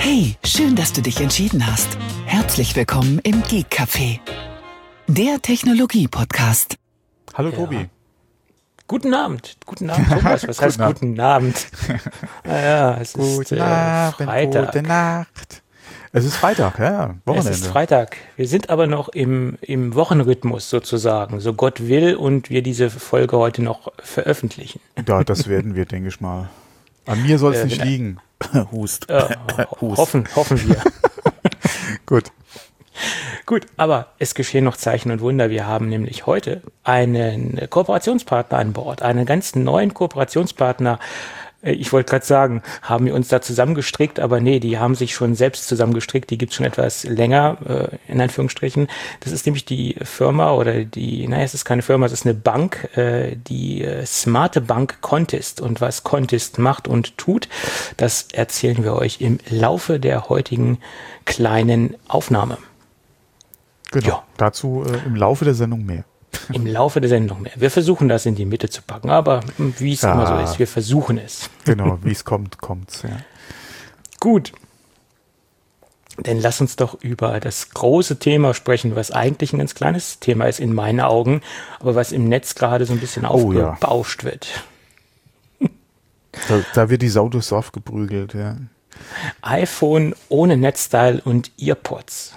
Hey, schön, dass du dich entschieden hast. Herzlich willkommen im Geek Café, der Technologie-Podcast. Hallo Tobi. Guten Abend, Thomas. Was heißt guten Abend? Naja, es ist Freitag. Gute Nacht. Es ist Freitag, ja, Wochenende. Es ist Freitag. Wir sind aber noch im Wochenrhythmus sozusagen, so Gott will und wir diese Folge heute noch veröffentlichen. Ja, das werden wir, denke ich mal. An mir soll es nicht liegen. Hust. Hoffen wir. Gut, aber es geschehen noch Zeichen und Wunder. Wir haben nämlich heute einen Kooperationspartner an Bord, einen ganz neuen Kooperationspartner. Ich wollte gerade sagen, haben wir uns da zusammengestrickt, aber nee, die haben sich schon selbst zusammengestrickt. Die gibt es schon etwas länger, in Anführungsstrichen. Das ist nämlich die Firma es ist keine Firma, es ist eine Bank, die smarte Bank Contist. Und was Contist macht und tut, das erzählen wir euch im Laufe der heutigen kleinen Aufnahme. Genau, ja. Dazu im Laufe der Sendung mehr. Im Laufe der Sendung mehr. Wir versuchen das in die Mitte zu packen, aber wie es immer so ist, wir versuchen es. Genau, wie es kommt, kommt's. Ja. Gut. Dann lass uns doch über das große Thema sprechen, was eigentlich ein ganz kleines Thema ist in meinen Augen, aber was im Netz gerade so ein bisschen aufgebauscht wird. Da wird die Sau durchs Dorf geprügelt, ja. iPhone ohne Netzteil und EarPods.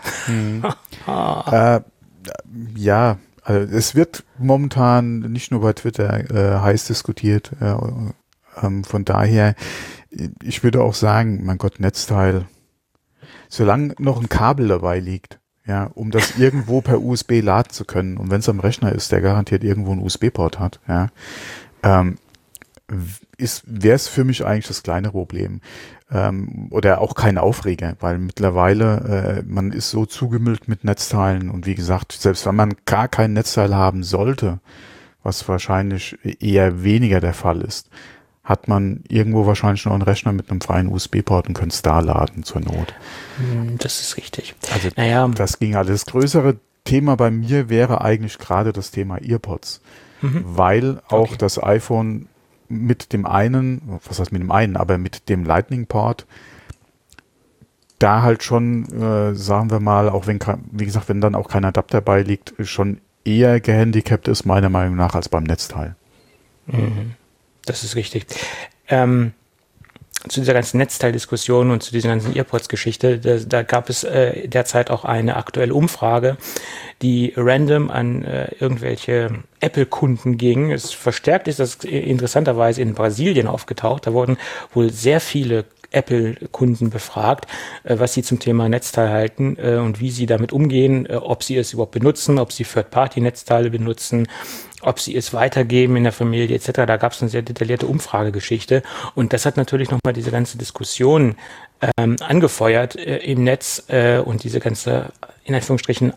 Ja, also es wird momentan nicht nur bei Twitter heiß diskutiert. Von daher, ich würde auch sagen, mein Gott, Netzteil, solange noch ein Kabel dabei liegt, ja, um das irgendwo per USB laden zu können, und wenn es am Rechner ist, der garantiert irgendwo einen USB-Port hat, ja, wäre es für mich eigentlich das kleine Problem. Oder auch kein Aufreger, weil mittlerweile man ist so zugemüllt mit Netzteilen, und wie gesagt, selbst wenn man gar kein Netzteil haben sollte, was wahrscheinlich eher weniger der Fall ist, hat man irgendwo wahrscheinlich noch einen Rechner mit einem freien USB-Port und könnte es da laden zur Not. Das ist richtig. Also das ging alles. Das größere Thema bei mir wäre eigentlich gerade das Thema EarPods, weil auch das iPhone mit dem einen, was heißt mit dem einen, aber mit dem Lightning-Port, da halt schon, sagen wir mal, auch wenn, wie gesagt, wenn dann auch kein Adapter dabei liegt, schon eher gehandicapt ist, meiner Meinung nach, als beim Netzteil. Das ist richtig. Zu dieser ganzen Netzteildiskussion und zu dieser ganzen EarPods-Geschichte, da gab es derzeit auch eine aktuelle Umfrage, die random an irgendwelche Apple-Kunden ging. Es verstärkt ist das interessanterweise in Brasilien aufgetaucht. Da wurden wohl sehr viele Apple-Kunden befragt, was sie zum Thema Netzteil halten und wie sie damit umgehen, ob sie es überhaupt benutzen, ob sie Third-Party-Netzteile benutzen, ob sie es weitergeben in der Familie etc. Da gab es eine sehr detaillierte Umfragegeschichte, und das hat natürlich nochmal diese ganze Diskussion angefeuert im Netz und diese ganze, in Anführungsstrichen,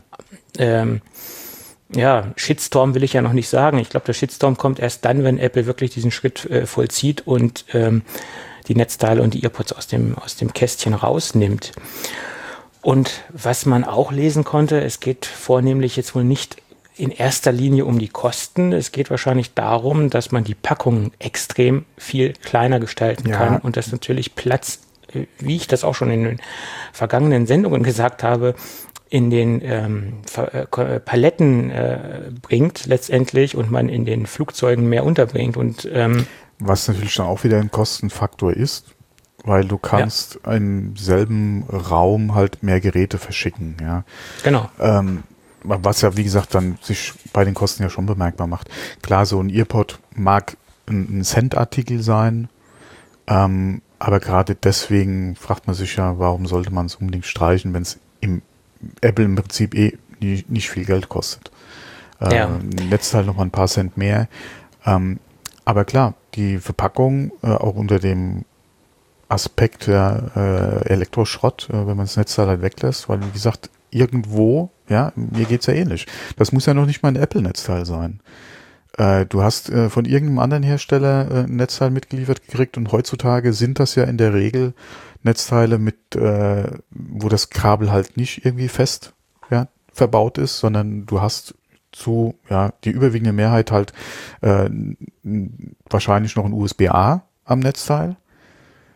Shitstorm will ich ja noch nicht sagen. Ich glaube, der Shitstorm kommt erst dann, wenn Apple wirklich diesen Schritt vollzieht und die Netzteile und die EarPods aus dem Kästchen rausnimmt. Und was man auch lesen konnte, es geht vornehmlich jetzt wohl nicht in erster Linie um die Kosten. Es geht wahrscheinlich darum, dass man die Packungen extrem viel kleiner gestalten kann und das natürlich Platz, wie ich das auch schon in den vergangenen Sendungen gesagt habe, in den Paletten bringt letztendlich und man in den Flugzeugen mehr unterbringt. Und was natürlich dann auch wieder ein Kostenfaktor ist, weil du kannst im selben Raum halt mehr Geräte verschicken. Ja. Genau. Was ja, wie gesagt, dann sich bei den Kosten ja schon bemerkbar macht. Klar, so ein EarPod mag ein Cent-Artikel sein, aber gerade deswegen fragt man sich ja, warum sollte man es unbedingt streichen, wenn es im Apple im Prinzip nicht viel Geld kostet. Netzteil noch mal ein paar Cent mehr. Aber klar, die Verpackung auch unter dem Aspekt der Elektroschrott, wenn man das Netzteil halt weglässt, weil wie gesagt, irgendwo, ja, mir geht's ja ähnlich. Das muss ja noch nicht mal ein Apple-Netzteil sein. Du hast von irgendeinem anderen Hersteller ein Netzteil mitgeliefert gekriegt, und heutzutage sind das ja in der Regel Netzteile mit, wo das Kabel halt nicht irgendwie fest verbaut ist, sondern du hast die überwiegende Mehrheit halt wahrscheinlich noch ein USB-A am Netzteil.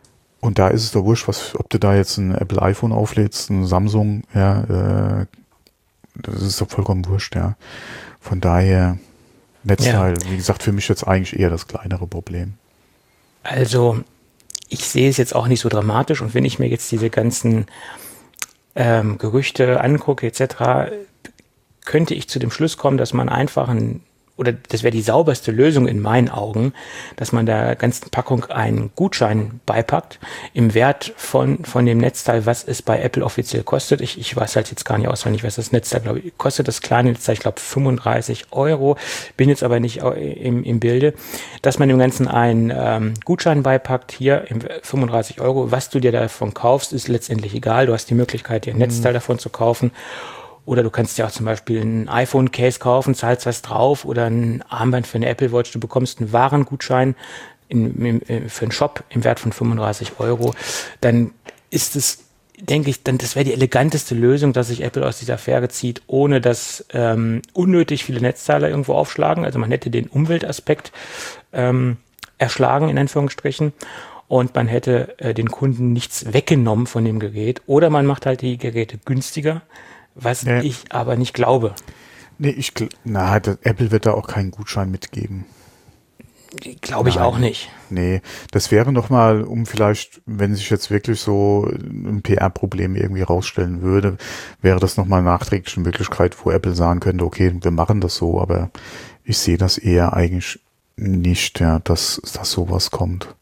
Und da ist es doch wurscht, ob du da jetzt ein Apple iPhone auflädst, ein Samsung, ja, das ist doch vollkommen wurscht, ja. Von daher, Netzteil, wie gesagt, für mich jetzt eigentlich eher das kleinere Problem. Also, ich sehe es jetzt auch nicht so dramatisch, und wenn ich mir jetzt diese ganzen Gerüchte angucke etc., könnte ich zu dem Schluss kommen, dass man einfach oder das wäre die sauberste Lösung in meinen Augen, dass man der ganzen Packung einen Gutschein beipackt im Wert von dem Netzteil, was es bei Apple offiziell kostet. Ich weiß halt jetzt gar nicht auswendig, was das Netzteil, glaube ich, kostet. Das kleine Netzteil, ich glaube 35 €, bin jetzt aber nicht im Bilde, dass man dem Ganzen einen Gutschein beipackt, hier 35 €. Was du dir davon kaufst, ist letztendlich egal. Du hast die Möglichkeit, dir ein Netzteil davon zu kaufen. Oder du kannst dir auch zum Beispiel ein iPhone-Case kaufen, zahlst was drauf, oder ein Armband für eine Apple Watch. Du bekommst einen Warengutschein für einen Shop im Wert von 35 €. Dann ist es, denke ich, das wäre die eleganteste Lösung, dass sich Apple aus dieser Affäre zieht, ohne dass unnötig viele Netzteile irgendwo aufschlagen. Also man hätte den Umweltaspekt erschlagen, in Anführungsstrichen. Und man hätte den Kunden nichts weggenommen von dem Gerät. Oder man macht halt die Geräte günstiger, was ich aber nicht glaube. Nee, Apple wird da auch keinen Gutschein mitgeben. Glaube ich auch nicht. Nee, das wäre nochmal, um vielleicht, wenn sich jetzt wirklich so ein PR-Problem irgendwie rausstellen würde, wäre das nochmal nachträglich eine Möglichkeit, wo Apple sagen könnte, okay, wir machen das so, aber ich sehe das eher eigentlich nicht, ja, dass sowas kommt.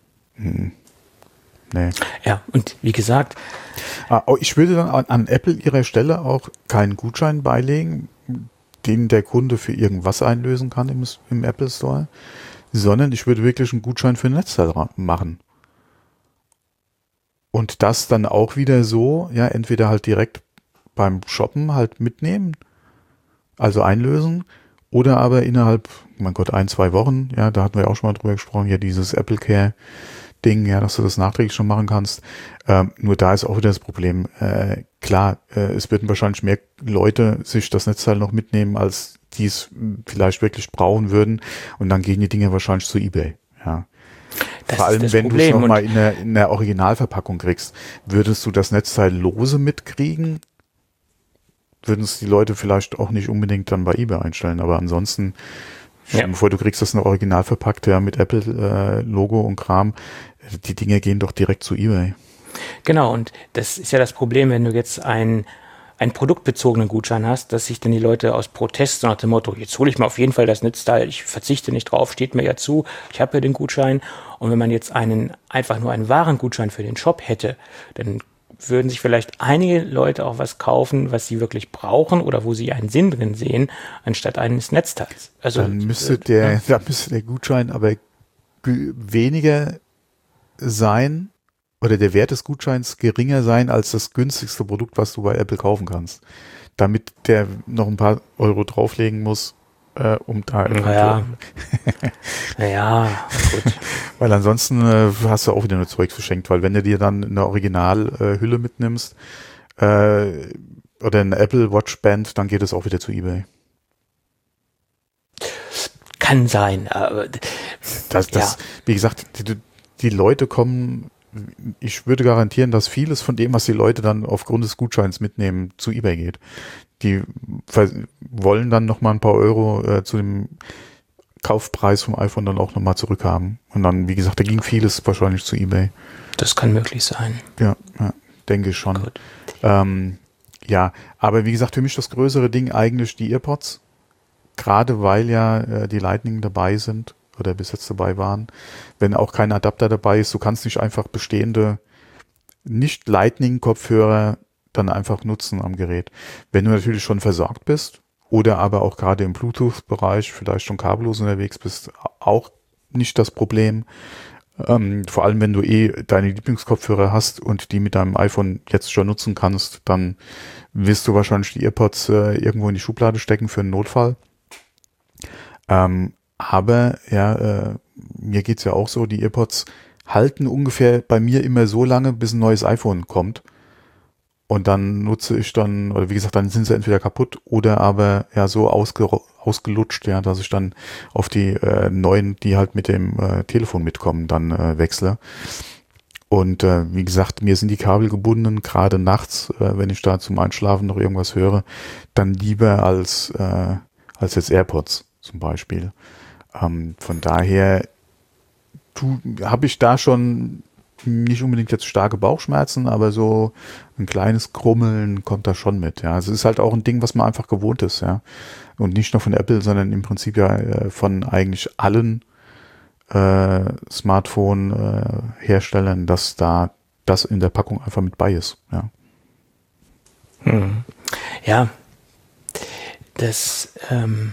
Nee. Ja, und wie gesagt, ich würde dann an Apple ihrer Stelle auch keinen Gutschein beilegen, den der Kunde für irgendwas einlösen kann im Apple Store, sondern ich würde wirklich einen Gutschein für ein Netzteil machen. Und das dann auch wieder so, ja, entweder halt direkt beim Shoppen halt mitnehmen, also einlösen, oder aber innerhalb, mein Gott, 1-2 Wochen, ja, da hatten wir auch schon mal drüber gesprochen, ja, dieses Apple Care Ding, ja, dass du das nachträglich schon machen kannst. Nur da ist auch wieder das Problem. Klar, es würden wahrscheinlich mehr Leute sich das Netzteil noch mitnehmen, als die es vielleicht wirklich brauchen würden. Und dann gehen die Dinge wahrscheinlich zu eBay. Ja. Vor allem, wenn du es nochmal in der Originalverpackung kriegst. Würdest du das Netzteil lose mitkriegen, würden es die Leute vielleicht auch nicht unbedingt dann bei eBay einstellen. Aber ansonsten, bevor du kriegst das noch original verpackt, ja, mit Apple-Logo und Kram, die Dinge gehen doch direkt zu eBay. Genau, und das ist ja das Problem, wenn du jetzt einen produktbezogenen Gutschein hast, dass sich dann die Leute aus Protest nach dem Motto, jetzt hole ich mir auf jeden Fall das Netzteil, ich verzichte nicht drauf, steht mir ja zu, ich habe ja den Gutschein. Und wenn man jetzt einfach nur einen Warengutschein für den Shop hätte, dann würden sich vielleicht einige Leute auch was kaufen, was sie wirklich brauchen oder wo sie einen Sinn drin sehen, anstatt eines Netzteils. Also dann müsste der Gutschein aber weniger sein oder der Wert des Gutscheins geringer sein als das günstigste Produkt, was du bei Apple kaufen kannst. Damit der noch ein paar Euro drauflegen muss, um da... Naja, gut. Weil ansonsten hast du auch wieder nur Zeug verschenkt, weil wenn du dir dann eine Originalhülle mitnimmst oder eine Apple Watch Band, dann geht es auch wieder zu eBay. Kann sein, aber wie gesagt, die Leute kommen, ich würde garantieren, dass vieles von dem, was die Leute dann aufgrund des Gutscheins mitnehmen, zu eBay geht. Die wollen dann nochmal ein paar Euro zu dem Kaufpreis vom iPhone dann auch nochmal zurückhaben. Und dann, wie gesagt, da ging vieles wahrscheinlich zu eBay. Das kann möglich sein. Ja, denke ich schon. Aber wie gesagt, für mich das größere Ding eigentlich die EarPods. Gerade weil ja die Lightning dabei sind oder bis jetzt dabei waren. Wenn auch kein Adapter dabei ist, du kannst nicht einfach bestehende Nicht-Lightning-Kopfhörer dann einfach nutzen am Gerät. Wenn du natürlich schon versorgt bist oder aber auch gerade im Bluetooth-Bereich vielleicht schon kabellos unterwegs bist, auch nicht das Problem. Vor allem, wenn du deine Lieblingskopfhörer hast und die mit deinem iPhone jetzt schon nutzen kannst, dann wirst du wahrscheinlich die EarPods irgendwo in die Schublade stecken für einen Notfall. Aber mir geht's ja auch so, die EarPods halten ungefähr bei mir immer so lange, bis ein neues iPhone kommt. Und dann nutze ich oder wie gesagt, dann sind sie entweder kaputt oder aber so ausgelutscht, ja, dass ich dann auf die neuen, die halt mit dem Telefon mitkommen, dann wechsle. Und wie gesagt, mir sind die Kabel gebunden, gerade nachts, wenn ich da zum Einschlafen noch irgendwas höre, dann lieber als jetzt AirPods zum Beispiel. Von daher habe ich da schon nicht unbedingt jetzt starke Bauchschmerzen, aber so ein kleines Krummeln kommt da schon mit. Ja, es ist halt auch ein Ding, was man einfach gewohnt ist, ja. Und nicht nur von Apple, sondern im Prinzip ja von eigentlich allen Smartphone-Herstellern, dass da das in der Packung einfach mit bei ist. Ja, Ja, das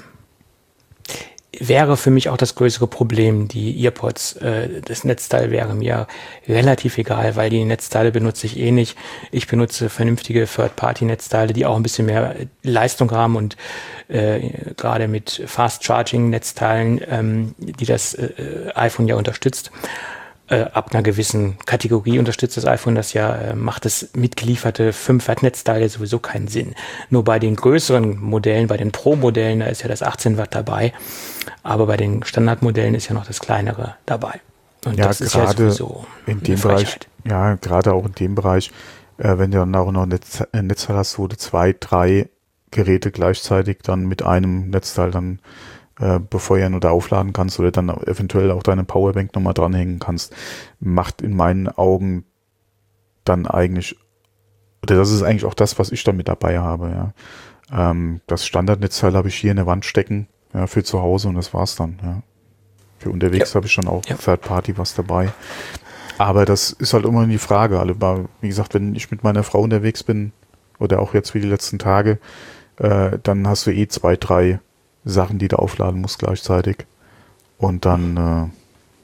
wäre für mich auch das größere Problem. Die EarPods, das Netzteil wäre mir relativ egal, weil die Netzteile benutze ich eh nicht. Ich benutze vernünftige Third-Party-Netzteile, die auch ein bisschen mehr Leistung haben und gerade mit Fast-Charging-Netzteilen, die das iPhone ja unterstützt. Ab einer gewissen Kategorie unterstützt das iPhone das ja, macht das mitgelieferte 5-Watt-Netzteil sowieso keinen Sinn. Nur bei den größeren Modellen, bei den Pro-Modellen, da ist ja das 18 Watt dabei, aber bei den Standardmodellen ist ja noch das kleinere dabei. Und ja, das ist ja sowieso in dem Bereich, ja, gerade auch in dem Bereich, wenn du dann auch noch ein Netzteil hast, wo du 2, 3 Geräte gleichzeitig dann mit einem Netzteil dann befeuern oder aufladen kannst oder dann eventuell auch deine Powerbank nochmal dranhängen kannst, macht in meinen Augen dann eigentlich, oder das ist eigentlich auch das, was ich dann mit dabei habe, ja. Das Standardnetzteil habe ich hier in der Wand stecken, ja, für zu Hause und das war's dann, ja. Für unterwegs habe ich schon auch Third Party was dabei. Aber das ist halt immer die Frage, also, wie gesagt, wenn ich mit meiner Frau unterwegs bin oder auch jetzt wie die letzten Tage, dann hast du 2, 3 Sachen, die du aufladen musst gleichzeitig. Und dann,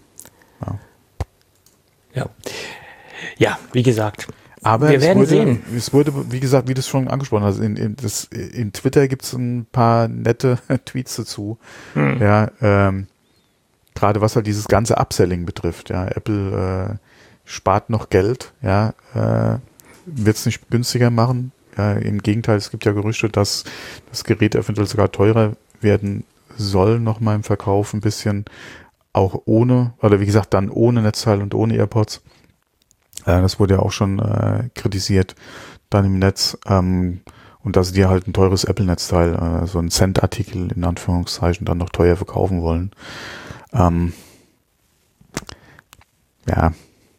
Ja, wie gesagt. Aber wir werden sehen. Es wurde, wie gesagt, wie du es schon angesprochen hast, in Twitter gibt es ein paar nette Tweets dazu. Ja, gerade was halt dieses ganze Upselling betrifft. Ja, Apple spart noch Geld, ja, wird es nicht günstiger machen. Ja, im Gegenteil, es gibt ja Gerüchte, dass das Gerät eventuell sogar teurer werden soll, nochmal im Verkauf ein bisschen, auch ohne, oder wie gesagt, dann ohne Netzteil und ohne AirPods. Das wurde ja auch schon kritisiert dann im Netz. Und dass die halt ein teures Apple-Netzteil, so ein Cent-Artikel in Anführungszeichen, dann noch teuer verkaufen wollen. Ja.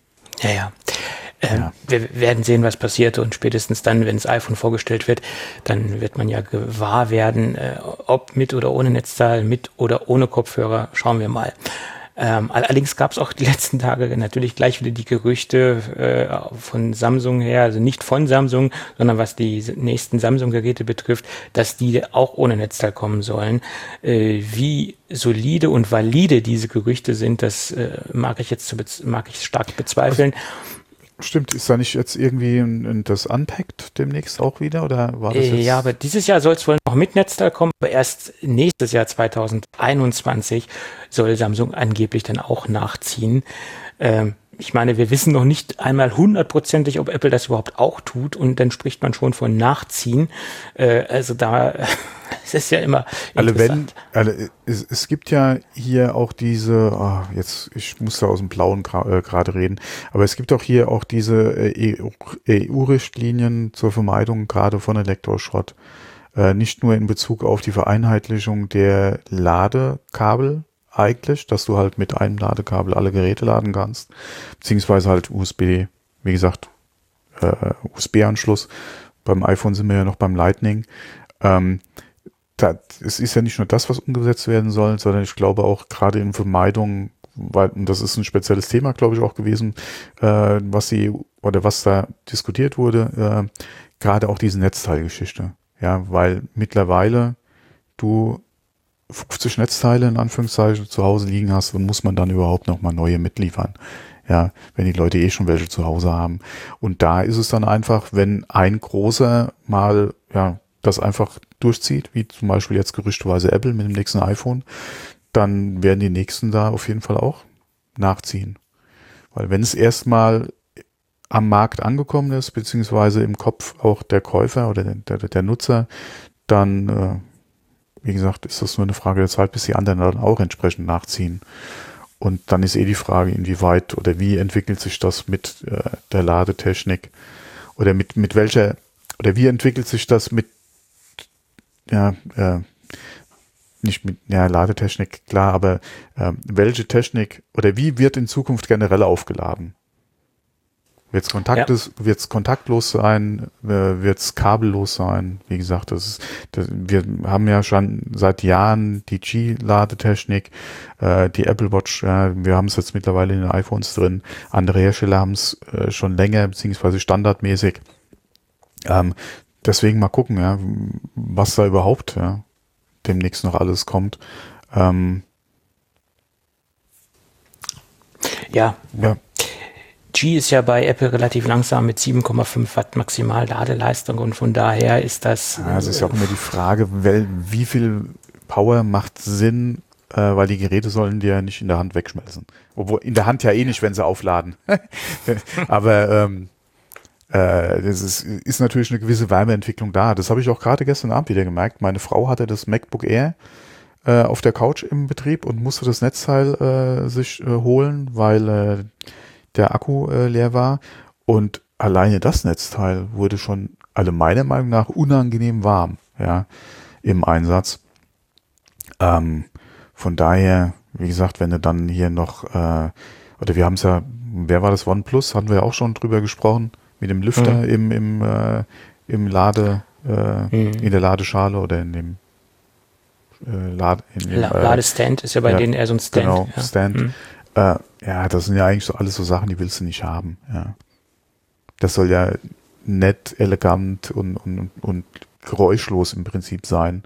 Wir werden sehen, was passiert und spätestens dann, wenn das iPhone vorgestellt wird, dann wird man ja gewahr werden, ob mit oder ohne Netzteil, mit oder ohne Kopfhörer, schauen wir mal. Allerdings gab es auch die letzten Tage natürlich gleich wieder die Gerüchte von Samsung her, also nicht von Samsung, sondern was die nächsten Samsung-Geräte betrifft, dass die auch ohne Netzteil kommen sollen. Wie solide und valide diese Gerüchte sind, das mag ich stark bezweifeln. Stimmt, ist da nicht jetzt irgendwie das Unpacked demnächst auch wieder, oder war das jetzt? Ja, aber dieses Jahr soll es wohl noch mit Netzteil kommen, aber erst nächstes Jahr 2021 soll Samsung angeblich dann auch nachziehen. Ich meine, wir wissen noch nicht einmal 100%ig, ob Apple das überhaupt auch tut, und dann spricht man schon von Nachziehen. Also da, es ist ja immer interessant. Es gibt ja hier auch diese, ich muss da aus dem Blauen gerade reden, aber es gibt auch hier auch diese EU-Richtlinien zur Vermeidung gerade von Elektroschrott. Nicht nur in Bezug auf die Vereinheitlichung der Ladekabel eigentlich, dass du halt mit einem Ladekabel alle Geräte laden kannst, beziehungsweise halt USB, wie gesagt, USB-Anschluss. Beim iPhone sind wir ja noch beim Lightning. Es ist ja nicht nur das, was umgesetzt werden soll, sondern ich glaube auch gerade in Vermeidung, weil, und das ist ein spezielles Thema, glaube ich, auch gewesen, was da diskutiert wurde, gerade auch diese Netzteilgeschichte. Ja, weil mittlerweile du 50 Netzteile in Anführungszeichen zu Hause liegen hast, und muss man dann überhaupt noch mal neue mitliefern. Ja, wenn die Leute schon welche zu Hause haben. Und da ist es dann einfach, wenn ein großer mal, das einfach durchzieht, wie zum Beispiel jetzt gerüchteweise Apple mit dem nächsten iPhone, dann werden die nächsten da auf jeden Fall auch nachziehen. Weil wenn es erstmal am Markt angekommen ist, beziehungsweise im Kopf auch der Käufer oder der Nutzer, dann wie gesagt, ist das nur eine Frage der Zeit, bis die anderen dann auch entsprechend nachziehen. Und dann ist die Frage, inwieweit oder wie entwickelt sich das mit der Ladetechnik oder mit welcher, oder wie entwickelt sich das mit, nicht mit Ladetechnik, klar, aber welche Technik oder wie wird in Zukunft generell aufgeladen? Wird es kontaktlos sein? Wird es kabellos sein? Wie gesagt, wir haben ja schon seit Jahren die Qi-Ladetechnik, die Apple Watch, wir haben es jetzt mittlerweile in den iPhones drin. Andere Hersteller haben es schon länger, beziehungsweise standardmäßig. Deswegen mal gucken, was da überhaupt demnächst noch alles kommt. Ja. Qi ist ja bei Apple relativ langsam mit 7,5 Watt maximal Ladeleistung und von daher ist das... Ja, es ist ja auch immer die Frage, wie viel Power macht Sinn, weil die Geräte sollen dir ja nicht in der Hand wegschmelzen. Obwohl, in der Hand ja nicht, wenn sie aufladen. Aber das ist natürlich eine gewisse Wärmeentwicklung da. Das habe ich auch gerade gestern Abend wieder gemerkt. Meine Frau hatte das MacBook Air auf der Couch im Betrieb und musste das Netzteil sich holen, weil der Akku leer war. Und alleine das Netzteil wurde schon, also meiner Meinung nach, unangenehm warm, im Einsatz. Von daher, wie gesagt, wenn du dann hier noch, oder wir haben es ja, wer war das, OnePlus, hatten wir ja auch schon drüber gesprochen, mit dem Lüfter im Lade, in der Ladeschale oder in dem Ladestand ist ja bei denen eher so ein Stand. Genau, Stand. Das sind ja eigentlich so alles so Sachen, die willst du nicht haben. Ja. Das soll ja nett, elegant und geräuschlos im Prinzip sein.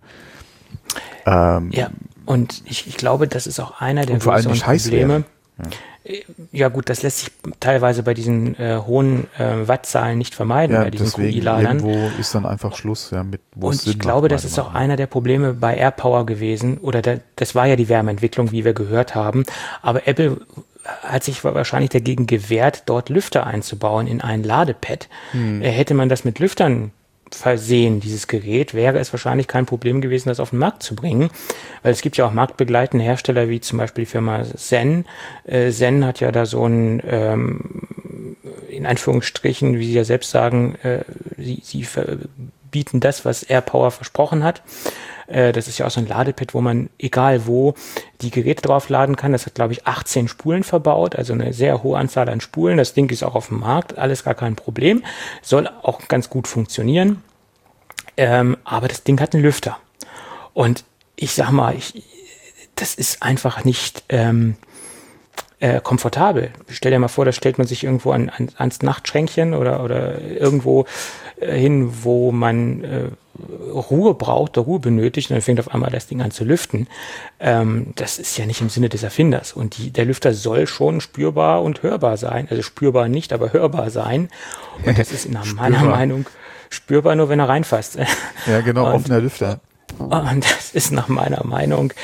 Und ich glaube, das ist auch einer der größeren Probleme. Ja gut, das lässt sich teilweise bei diesen hohen Wattzahlen nicht vermeiden, bei diesen QI-Ladern. Irgendwo ist dann einfach Schluss, mit wo es Sinn macht. Und ich glaube, das ist auch einer der Probleme bei AirPower gewesen, oder das war ja die Wärmeentwicklung, wie wir gehört haben, aber Apple hat sich wahrscheinlich dagegen gewehrt, dort Lüfter einzubauen in ein Ladepad. Hätte man das mit Lüftern versehen, dieses Gerät, wäre es wahrscheinlich kein Problem gewesen, das auf den Markt zu bringen, weil es gibt ja auch marktbegleitende Hersteller, wie zum Beispiel die Firma Zen. Zen hat ja da so ein, in Anführungsstrichen, wie sie ja selbst sagen, sie bieten das, was AirPower versprochen hat. Das ist ja auch so ein Ladepad, wo man egal wo die Geräte drauf laden kann. Das hat, glaube ich, 18 Spulen verbaut, also eine sehr hohe Anzahl an Spulen. Das Ding ist auch auf dem Markt, alles gar kein Problem. Soll auch ganz gut funktionieren. Aber das Ding hat einen Lüfter. Und ich sag mal, das ist einfach nicht komfortabel. Stell dir mal vor, da stellt man sich irgendwo ans Nachtschränkchen oder irgendwo hin, wo man Ruhe braucht, Ruhe benötigt, und dann fängt auf einmal das Ding an zu lüften. Das ist ja nicht im Sinne des Erfinders. Und der Lüfter soll schon spürbar und hörbar sein. Also spürbar nicht, aber hörbar sein. Und das ist nach meiner Meinung spürbar nur, wenn er reinfasst. Ja, genau, offener Lüfter. Und das ist nach meiner Meinung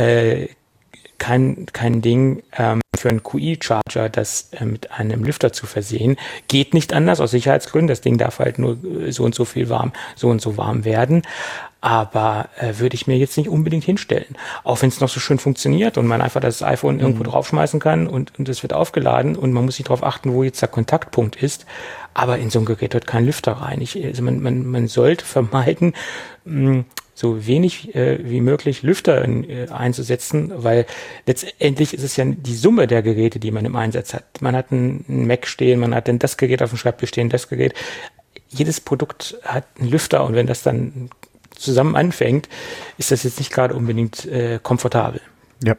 kein Ding für einen QI-Charger, das mit einem Lüfter zu versehen. Geht nicht anders, aus Sicherheitsgründen. Das Ding darf halt nur so und so warm werden. Aber würde ich mir jetzt nicht unbedingt hinstellen. Auch wenn es noch so schön funktioniert und man einfach das iPhone irgendwo draufschmeißen kann und es wird aufgeladen und man muss nicht darauf achten, wo jetzt der Kontaktpunkt ist. Aber in so ein Gerät wird kein Lüfter rein. Man sollte vermeiden, so wenig wie möglich Lüfter einzusetzen, weil letztendlich ist es ja die Summe der Geräte, die man im Einsatz hat. Man hat einen Mac stehen, man hat dann das Gerät auf dem Schreibtisch stehen, das Gerät. Jedes Produkt hat einen Lüfter und wenn das dann zusammen anfängt, ist das jetzt nicht gerade unbedingt komfortabel. Ja.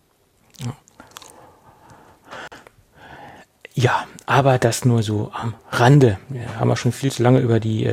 Ja, aber das nur so am Rande. Wir haben ja schon viel zu lange über die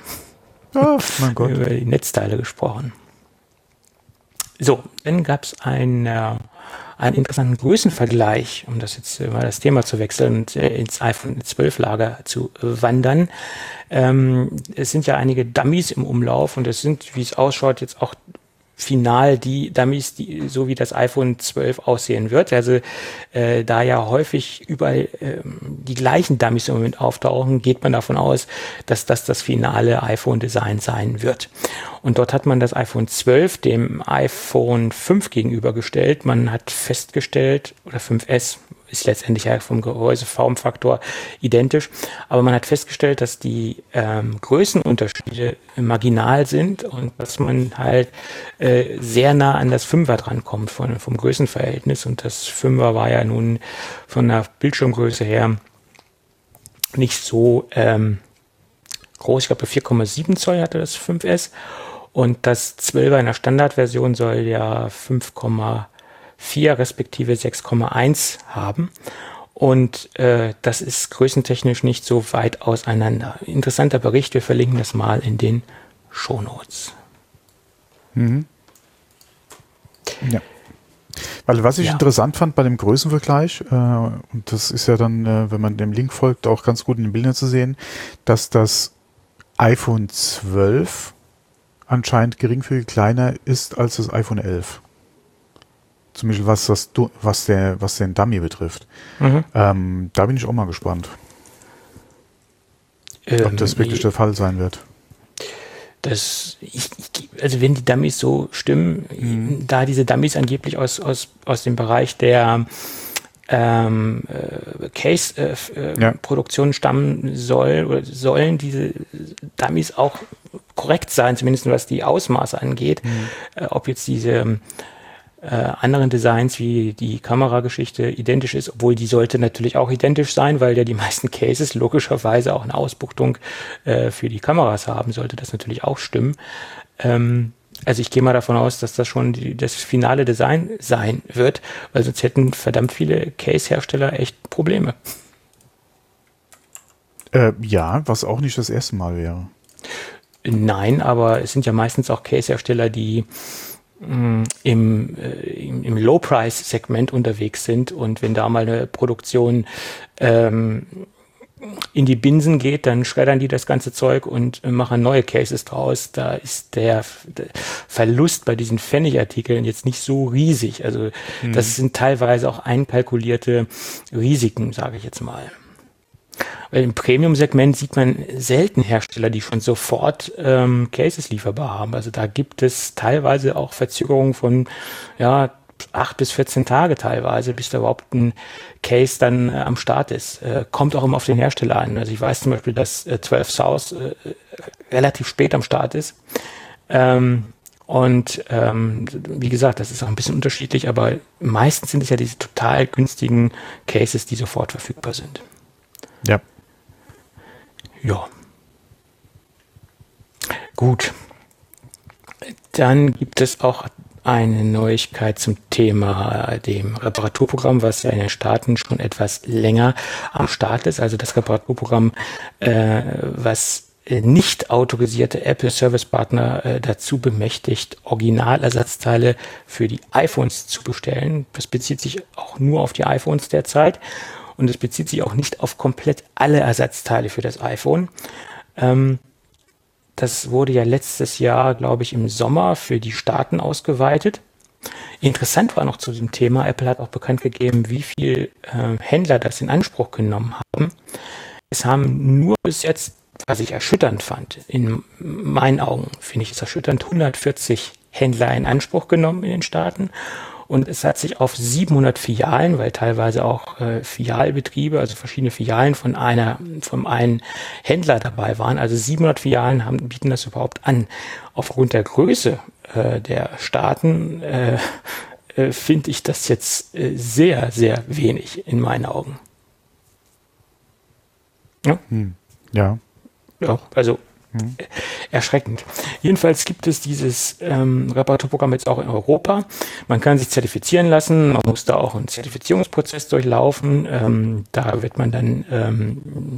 über die Netzteile gesprochen. So, dann gab es einen interessanten Größenvergleich, um das jetzt mal das Thema zu wechseln und ins iPhone 12 Lager zu wandern. Es sind ja einige Dummies im Umlauf und es sind, wie es ausschaut, jetzt auch final die Dummies, so wie das iPhone 12 aussehen wird. Also da ja häufig überall die gleichen Dummies im Moment auftauchen, geht man davon aus, dass das finale iPhone-Design sein wird. Und dort hat man das iPhone 12 dem iPhone 5 gegenübergestellt. Man hat festgestellt, oder 5S, ist letztendlich ja vom Gehäuseformfaktor identisch, aber man hat festgestellt, dass die Größenunterschiede marginal sind und dass man halt sehr nah an das 5er drankommt vom Größenverhältnis, und das 5er war ja nun von der Bildschirmgröße her nicht so groß. Ich glaube 4,7 Zoll hatte das 5S, und das 12er in der Standardversion soll ja 5,4 respektive 6,1 haben. Und das ist größentechnisch nicht so weit auseinander. Interessanter Bericht, wir verlinken das mal in den Shownotes. Mhm. Ja. Weil was ich interessant fand bei dem Größenvergleich, und das ist ja dann, wenn man dem Link folgt, auch ganz gut in den Bildern zu sehen, dass das iPhone 12 anscheinend geringfügig kleiner ist als das iPhone 11. Zum Beispiel was den Dummy betrifft. Mhm. Da bin ich auch mal gespannt, ob das wirklich der Fall sein wird. Also wenn die Dummies so stimmen, da diese Dummies angeblich aus dem Bereich der Case-Produktion stammen sollen diese Dummies auch korrekt sein, zumindest was die Ausmaße angeht. Ob jetzt diese anderen Designs wie die Kamerageschichte identisch ist, obwohl die sollte natürlich auch identisch sein, weil ja die meisten Cases logischerweise auch eine Ausbuchtung für die Kameras haben, sollte das natürlich auch stimmen. Also ich gehe mal davon aus, dass das schon das finale Design sein wird, weil sonst hätten verdammt viele Case-Hersteller echt Probleme. Ja, was auch nicht das erste Mal wäre. Nein, aber es sind ja meistens auch Case-Hersteller, die im Low-Price-Segment unterwegs sind, und wenn da mal eine Produktion in die Binsen geht, dann schreddern die das ganze Zeug und machen neue Cases draus. Da ist der Verlust bei diesen Pfennigartikeln jetzt nicht so riesig. Also das sind teilweise auch einkalkulierte Risiken, sage ich jetzt mal. Weil im Premium-Segment sieht man selten Hersteller, die schon sofort Cases lieferbar haben. Also da gibt es teilweise auch Verzögerungen von 8 bis 14 Tage teilweise, bis da überhaupt ein Case dann am Start ist. Kommt auch immer auf den Hersteller an. Also ich weiß zum Beispiel, dass 12 South relativ spät am Start ist. Wie gesagt, das ist auch ein bisschen unterschiedlich, aber meistens sind es ja diese total günstigen Cases, die sofort verfügbar sind. Ja. Ja. Gut. Dann gibt es auch eine Neuigkeit zum Thema dem Reparaturprogramm, was ja in den Staaten schon etwas länger am Start ist. Also das Reparaturprogramm, was nicht autorisierte Apple-Service-Partner dazu bemächtigt, Originalersatzteile für die iPhones zu bestellen. Das bezieht sich auch nur auf die iPhones derzeit. Und es bezieht sich auch nicht auf komplett alle Ersatzteile für das iPhone. Das wurde ja letztes Jahr, glaube ich, im Sommer für die Staaten ausgeweitet. Interessant war noch zu dem Thema, Apple hat auch bekannt gegeben, wie viele Händler das in Anspruch genommen haben. Es haben nur bis jetzt, was ich erschütternd fand, in meinen Augen finde ich es erschütternd, 140 Händler in Anspruch genommen in den Staaten. Und es hat sich auf 700 Filialen, weil teilweise auch Filialbetriebe, also verschiedene Filialen von einem Händler dabei waren. Also 700 Filialen bieten das überhaupt an. Aufgrund der Größe der Staaten finde ich das jetzt sehr, sehr wenig in meinen Augen. Ja. Ja. Ja, also erschreckend. Jedenfalls gibt es dieses Reparaturprogramm jetzt auch in Europa. Man kann sich zertifizieren lassen, man muss da auch einen Zertifizierungsprozess durchlaufen. Da wird man dann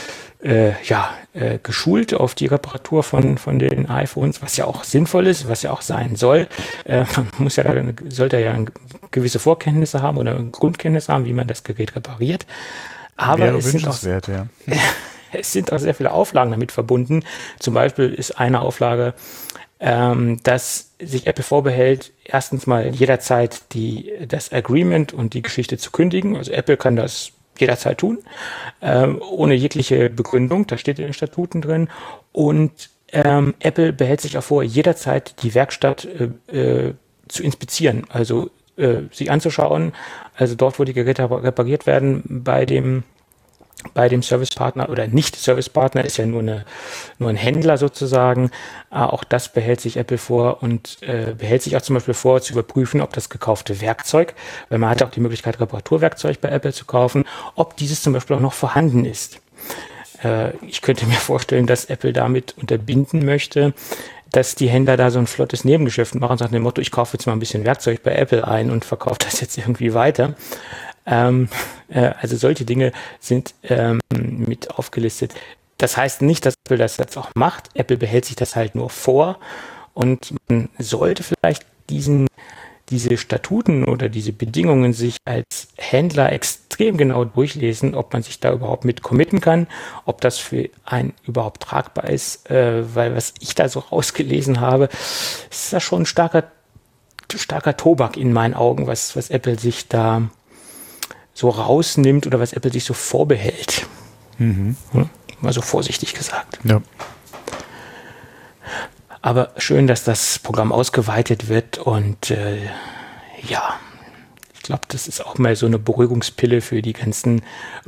geschult auf die Reparatur von den iPhones, was ja auch sinnvoll ist, was ja auch sein soll. Man sollte ja gewisse Vorkenntnisse haben oder Grundkenntnisse haben, wie man das Gerät repariert. Aber es sind auch sehr viele Auflagen damit verbunden. Zum Beispiel ist eine Auflage, dass sich Apple vorbehält, erstens mal jederzeit das Agreement und die Geschichte zu kündigen. Also Apple kann das jederzeit tun, ohne jegliche Begründung, das steht in den Statuten drin. Und Apple behält sich auch vor, jederzeit die Werkstatt zu inspizieren, also sich anzuschauen, also dort, wo die Geräte repariert werden, bei dem Servicepartner oder Nicht-Servicepartner ist ja nur ein Händler sozusagen. Auch das behält sich Apple vor und behält sich auch zum Beispiel vor, zu überprüfen, ob das gekaufte Werkzeug, weil man hat auch die Möglichkeit, Reparaturwerkzeug bei Apple zu kaufen, ob dieses zum Beispiel auch noch vorhanden ist. Ich könnte mir vorstellen, dass Apple damit unterbinden möchte, dass die Händler da so ein flottes Nebengeschäft machen, nach dem Motto, ich kaufe jetzt mal ein bisschen Werkzeug bei Apple ein und verkaufe das jetzt irgendwie weiter. Also solche Dinge sind mit aufgelistet. Das heißt nicht, dass Apple das jetzt auch macht. Apple behält sich das halt nur vor und man sollte vielleicht diese Statuten oder diese Bedingungen sich als Händler extrem genau durchlesen, ob man sich da überhaupt mit committen kann, ob das für einen überhaupt tragbar ist, weil was ich da so rausgelesen habe, ist das schon ein starker Tobak in meinen Augen, was Apple sich da so rausnimmt oder was Apple sich so vorbehält. Mal so vorsichtig gesagt. Ja. Aber schön, dass das Programm ausgeweitet wird und ich glaube, das ist auch mal so eine Beruhigungspille für die ganzen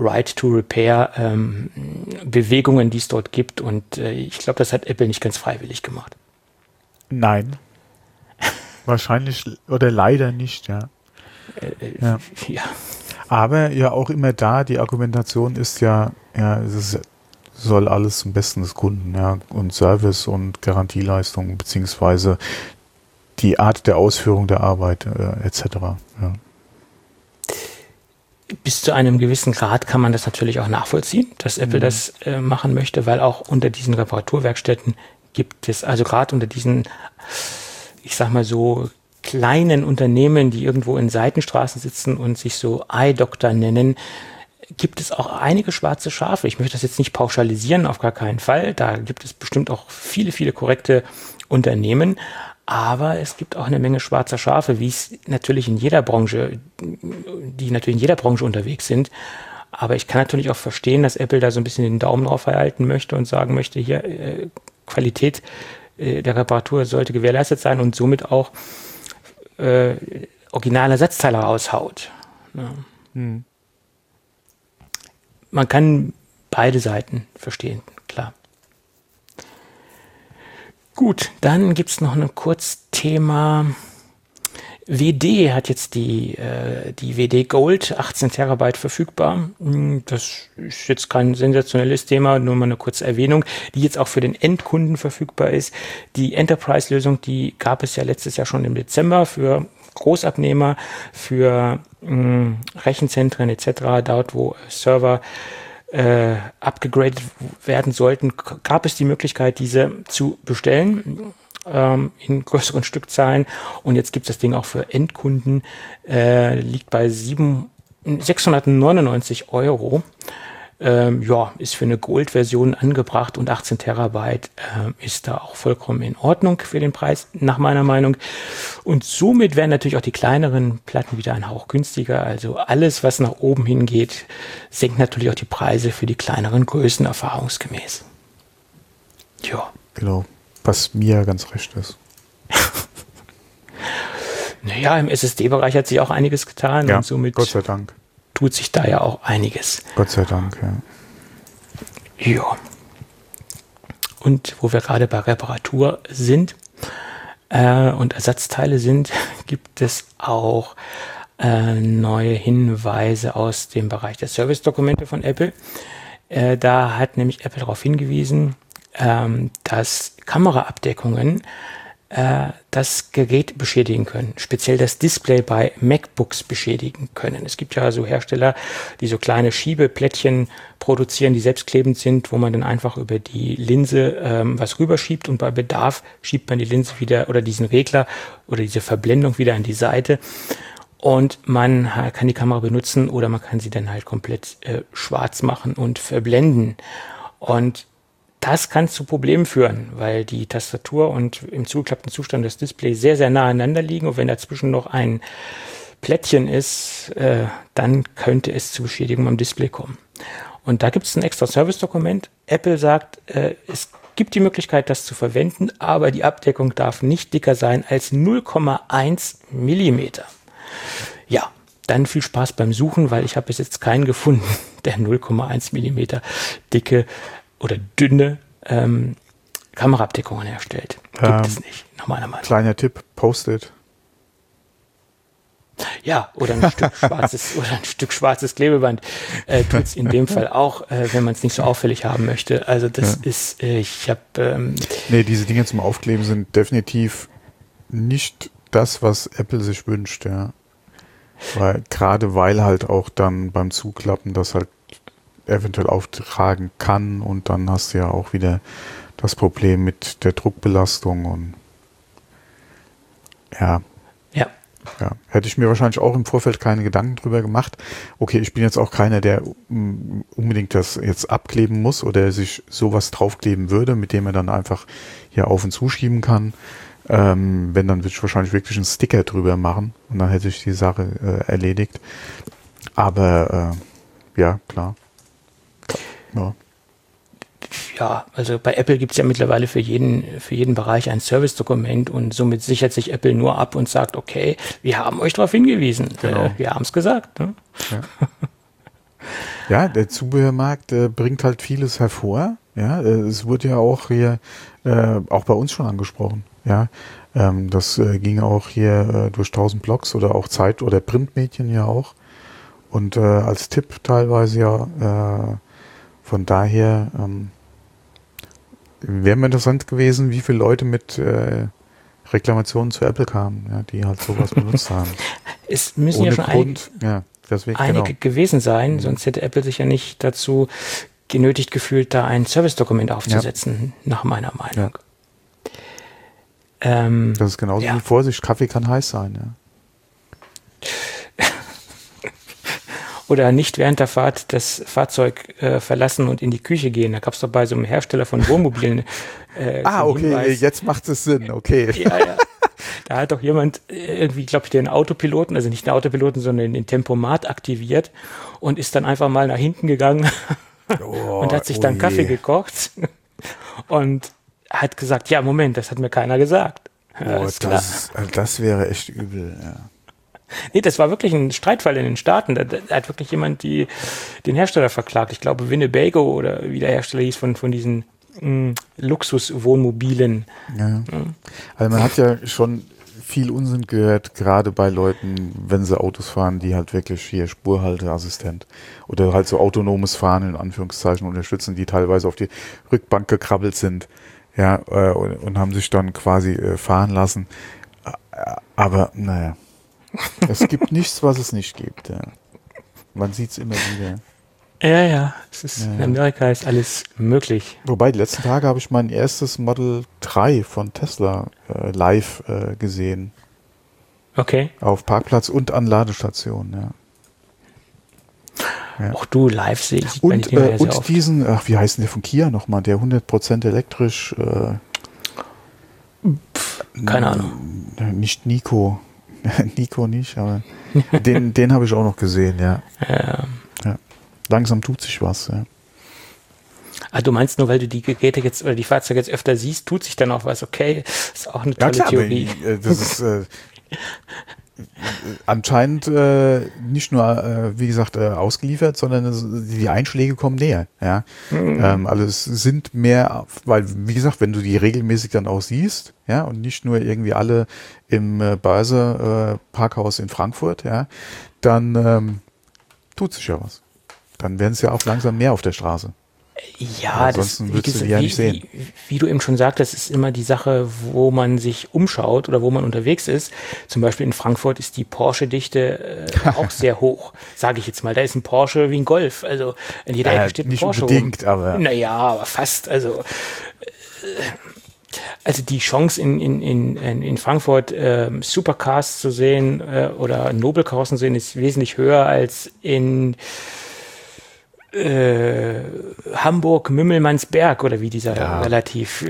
Right-to-Repair-Bewegungen, die es dort gibt und ich glaube, das hat Apple nicht ganz freiwillig gemacht. Nein. Wahrscheinlich oder leider nicht, ja. Ja. Aber ja auch immer da, die Argumentation ist es soll alles zum Besten des Kunden, ja, und Service und Garantieleistung, beziehungsweise die Art der Ausführung der Arbeit, etc. Ja. Bis zu einem gewissen Grad kann man das natürlich auch nachvollziehen, dass Apple das machen möchte, weil auch unter diesen Reparaturwerkstätten gibt es, also gerade unter diesen, ich sag mal so, kleinen Unternehmen, die irgendwo in Seitenstraßen sitzen und sich so Eye-Doctor nennen, gibt es auch einige schwarze Schafe. Ich möchte das jetzt nicht pauschalisieren, auf gar keinen Fall. Da gibt es bestimmt auch viele, viele korrekte Unternehmen. Aber es gibt auch eine Menge schwarzer Schafe, wie es natürlich in jeder Branche, die natürlich in jeder Branche unterwegs sind. Aber ich kann natürlich auch verstehen, dass Apple da so ein bisschen den Daumen drauf halten möchte und sagen möchte, hier Qualität der Reparatur sollte gewährleistet sein und somit auch originale Ersatzteile raushaut. Ja. Man kann beide Seiten verstehen, klar. Gut, dann gibt es noch ein Kurzthema. WD hat jetzt die WD Gold 18 Terabyte verfügbar. Das ist jetzt kein sensationelles Thema, nur mal eine kurze Erwähnung, die jetzt auch für den Endkunden verfügbar ist. Die Enterprise-Lösung, die gab es ja letztes Jahr schon im Dezember für Großabnehmer, für Rechenzentren etc., dort wo Server abgegradet werden sollten, gab es die Möglichkeit, diese zu bestellen in größeren Stückzahlen. Und jetzt gibt es das Ding auch für Endkunden, liegt bei 699 €. Ist für eine Gold-Version angebracht und 18 Terabyte ist da auch vollkommen in Ordnung für den Preis, nach meiner Meinung. Und somit werden natürlich auch die kleineren Platten wieder ein Hauch günstiger. Also alles, was nach oben hingeht, senkt natürlich auch die Preise für die kleineren Größen erfahrungsgemäß. Ja. Genau, was mir ganz recht ist. Naja, im SSD-Bereich hat sich auch einiges getan. Ja, und somit Gott sei Dank. Tut sich da ja auch einiges. Gott sei Dank, ja. Ja. Und wo wir gerade bei Reparatur sind und Ersatzteile sind, gibt es auch neue Hinweise aus dem Bereich der Service-Dokumente von Apple. Da hat nämlich Apple darauf hingewiesen, dass Kameraabdeckungen das Gerät beschädigen können, speziell das Display bei MacBooks beschädigen können. Es gibt ja so Hersteller, die so kleine Schiebeplättchen produzieren, die selbstklebend sind, wo man dann einfach über die Linse was rüberschiebt und bei Bedarf schiebt man die Linse wieder oder diesen Regler oder diese Verblendung wieder an die Seite und man kann die Kamera benutzen oder man kann sie dann halt komplett schwarz machen und verblenden. Und Das kann zu Problemen führen, weil die Tastatur und im zugeklappten Zustand das Display sehr, sehr nah aneinander liegen. Und wenn dazwischen noch ein Plättchen ist, dann könnte es zu Beschädigungen am Display kommen. Und da gibt es ein extra Service-Dokument. Apple sagt, es gibt die Möglichkeit, das zu verwenden, aber die Abdeckung darf nicht dicker sein als 0,1 Millimeter. Ja, dann viel Spaß beim Suchen, weil ich habe bis jetzt keinen gefunden, der 0,1 Millimeter dicke oder dünne Kameraabdeckungen herstellt. Gibt es nicht, nach meiner Meinung. Kleiner Tipp, Post-it. Ja, oder ein Stück schwarzes Klebeband tut es in dem Fall auch, wenn man es nicht so auffällig haben möchte. Also das ist, ich habe... nee, diese Dinge zum Aufkleben sind definitiv nicht das, was Apple sich wünscht, ja. Weil halt auch dann beim Zuklappen das halt eventuell auftragen kann und dann hast du ja auch wieder das Problem mit der Druckbelastung und ja. Hätte ich mir wahrscheinlich auch im Vorfeld keine Gedanken drüber gemacht. Okay, ich bin jetzt auch keiner, der unbedingt das jetzt abkleben muss oder sich sowas draufkleben würde, mit dem er dann einfach hier auf und zuschieben kann. Wenn, dann würde ich wahrscheinlich wirklich einen Sticker drüber machen und dann hätte ich die Sache erledigt. Aber ja, klar. Ja. Ja, also bei Apple gibt es ja mittlerweile für jeden Bereich ein Service-Dokument und somit sichert sich Apple nur ab und sagt, okay, wir haben euch darauf hingewiesen, Genau. Wir haben es gesagt. Ne? Ja, der Zubehörmarkt bringt halt vieles hervor. Ja, es wurde ja auch hier, auch bei uns schon angesprochen. Ja, das ging auch hier durch 1000 Blogs oder auch Zeit- oder Printmedien ja auch. Und als Tipp teilweise ja, von daher wäre mir interessant gewesen, wie viele Leute mit Reklamationen zu Apple kamen, ja, die halt sowas benutzt haben. Es müssen Ohne ja schon Grund, deswegen, einige gewesen sein, sonst hätte Apple sich ja nicht dazu genötigt gefühlt, da ein Service-Dokument aufzusetzen, nach meiner Meinung. Ja. Das ist genauso wie Vorsicht, Kaffee kann heiß sein. Ja. Oder nicht während der Fahrt das Fahrzeug verlassen und in die Küche gehen. Da gab es doch bei so einem Hersteller von Wohnmobilen okay, Hinweis. Jetzt macht es Sinn, okay. Ja. Da hat doch jemand irgendwie, glaube ich, den Autopiloten, also nicht den Autopiloten, sondern den Tempomat aktiviert und ist dann einfach mal nach hinten gegangen und hat sich dann Kaffee gekocht und hat gesagt, ja, Moment, das hat mir keiner gesagt. Das wäre echt übel, ja. Nee, das war wirklich ein Streitfall in den Staaten. Da hat wirklich jemand den Hersteller verklagt. Ich glaube, Winnebago oder wie der Hersteller hieß von diesen Luxuswohnmobilen. Ja. Also man hat ja schon viel Unsinn gehört, gerade bei Leuten, wenn sie Autos fahren, die halt wirklich hier Spurhalteassistent oder halt so autonomes Fahren in Anführungszeichen unterstützen, die teilweise auf die Rückbank gekrabbelt sind, ja, und haben sich dann quasi fahren lassen. Aber naja. Es gibt nichts, was es nicht gibt. Ja. Man sieht es immer wieder. Ja. In Amerika ist alles möglich. Wobei, die letzten Tage habe ich mein erstes Model 3 von Tesla live gesehen. Okay. Auf Parkplatz und an Ladestationen, ja. Auch du, live sehe ich. Und diesen, wie heißt denn der von Kia nochmal? Der 100% elektrisch. Keine Ahnung. Nicht Nico. Nico nicht, aber den habe ich auch noch gesehen, ja. Langsam tut sich was, ja. Ah, du meinst nur, weil du die Geräte jetzt oder die Fahrzeuge jetzt öfter siehst, tut sich dann auch was, okay, ist auch eine tolle Theorie. Das ist anscheinend nicht nur, wie gesagt, ausgeliefert, sondern die Einschläge kommen näher. Ja? Also es sind mehr, weil, wie gesagt, wenn du die regelmäßig dann auch siehst, ja, und nicht nur irgendwie alle im Börse-Parkhaus in Frankfurt, ja, dann tut sich ja was. Dann werden es ja auch langsam mehr auf der Straße. Ja, ansonsten würdest du die ja nicht sehen. Wie du eben schon sagtest, ist immer die Sache, wo man sich umschaut oder wo man unterwegs ist. Zum Beispiel in Frankfurt ist die Porsche-Dichte auch sehr hoch, sage ich jetzt mal. Da ist ein Porsche wie ein Golf. Also in jeder Ecke steht ein nicht Porsche unbedingt, rum. Aber naja, aber fast. Also die Chance in Frankfurt Supercars zu sehen oder Nobelcars zu sehen, ist wesentlich höher als in Hamburg Mümmelmannsberg oder wie dieser relativ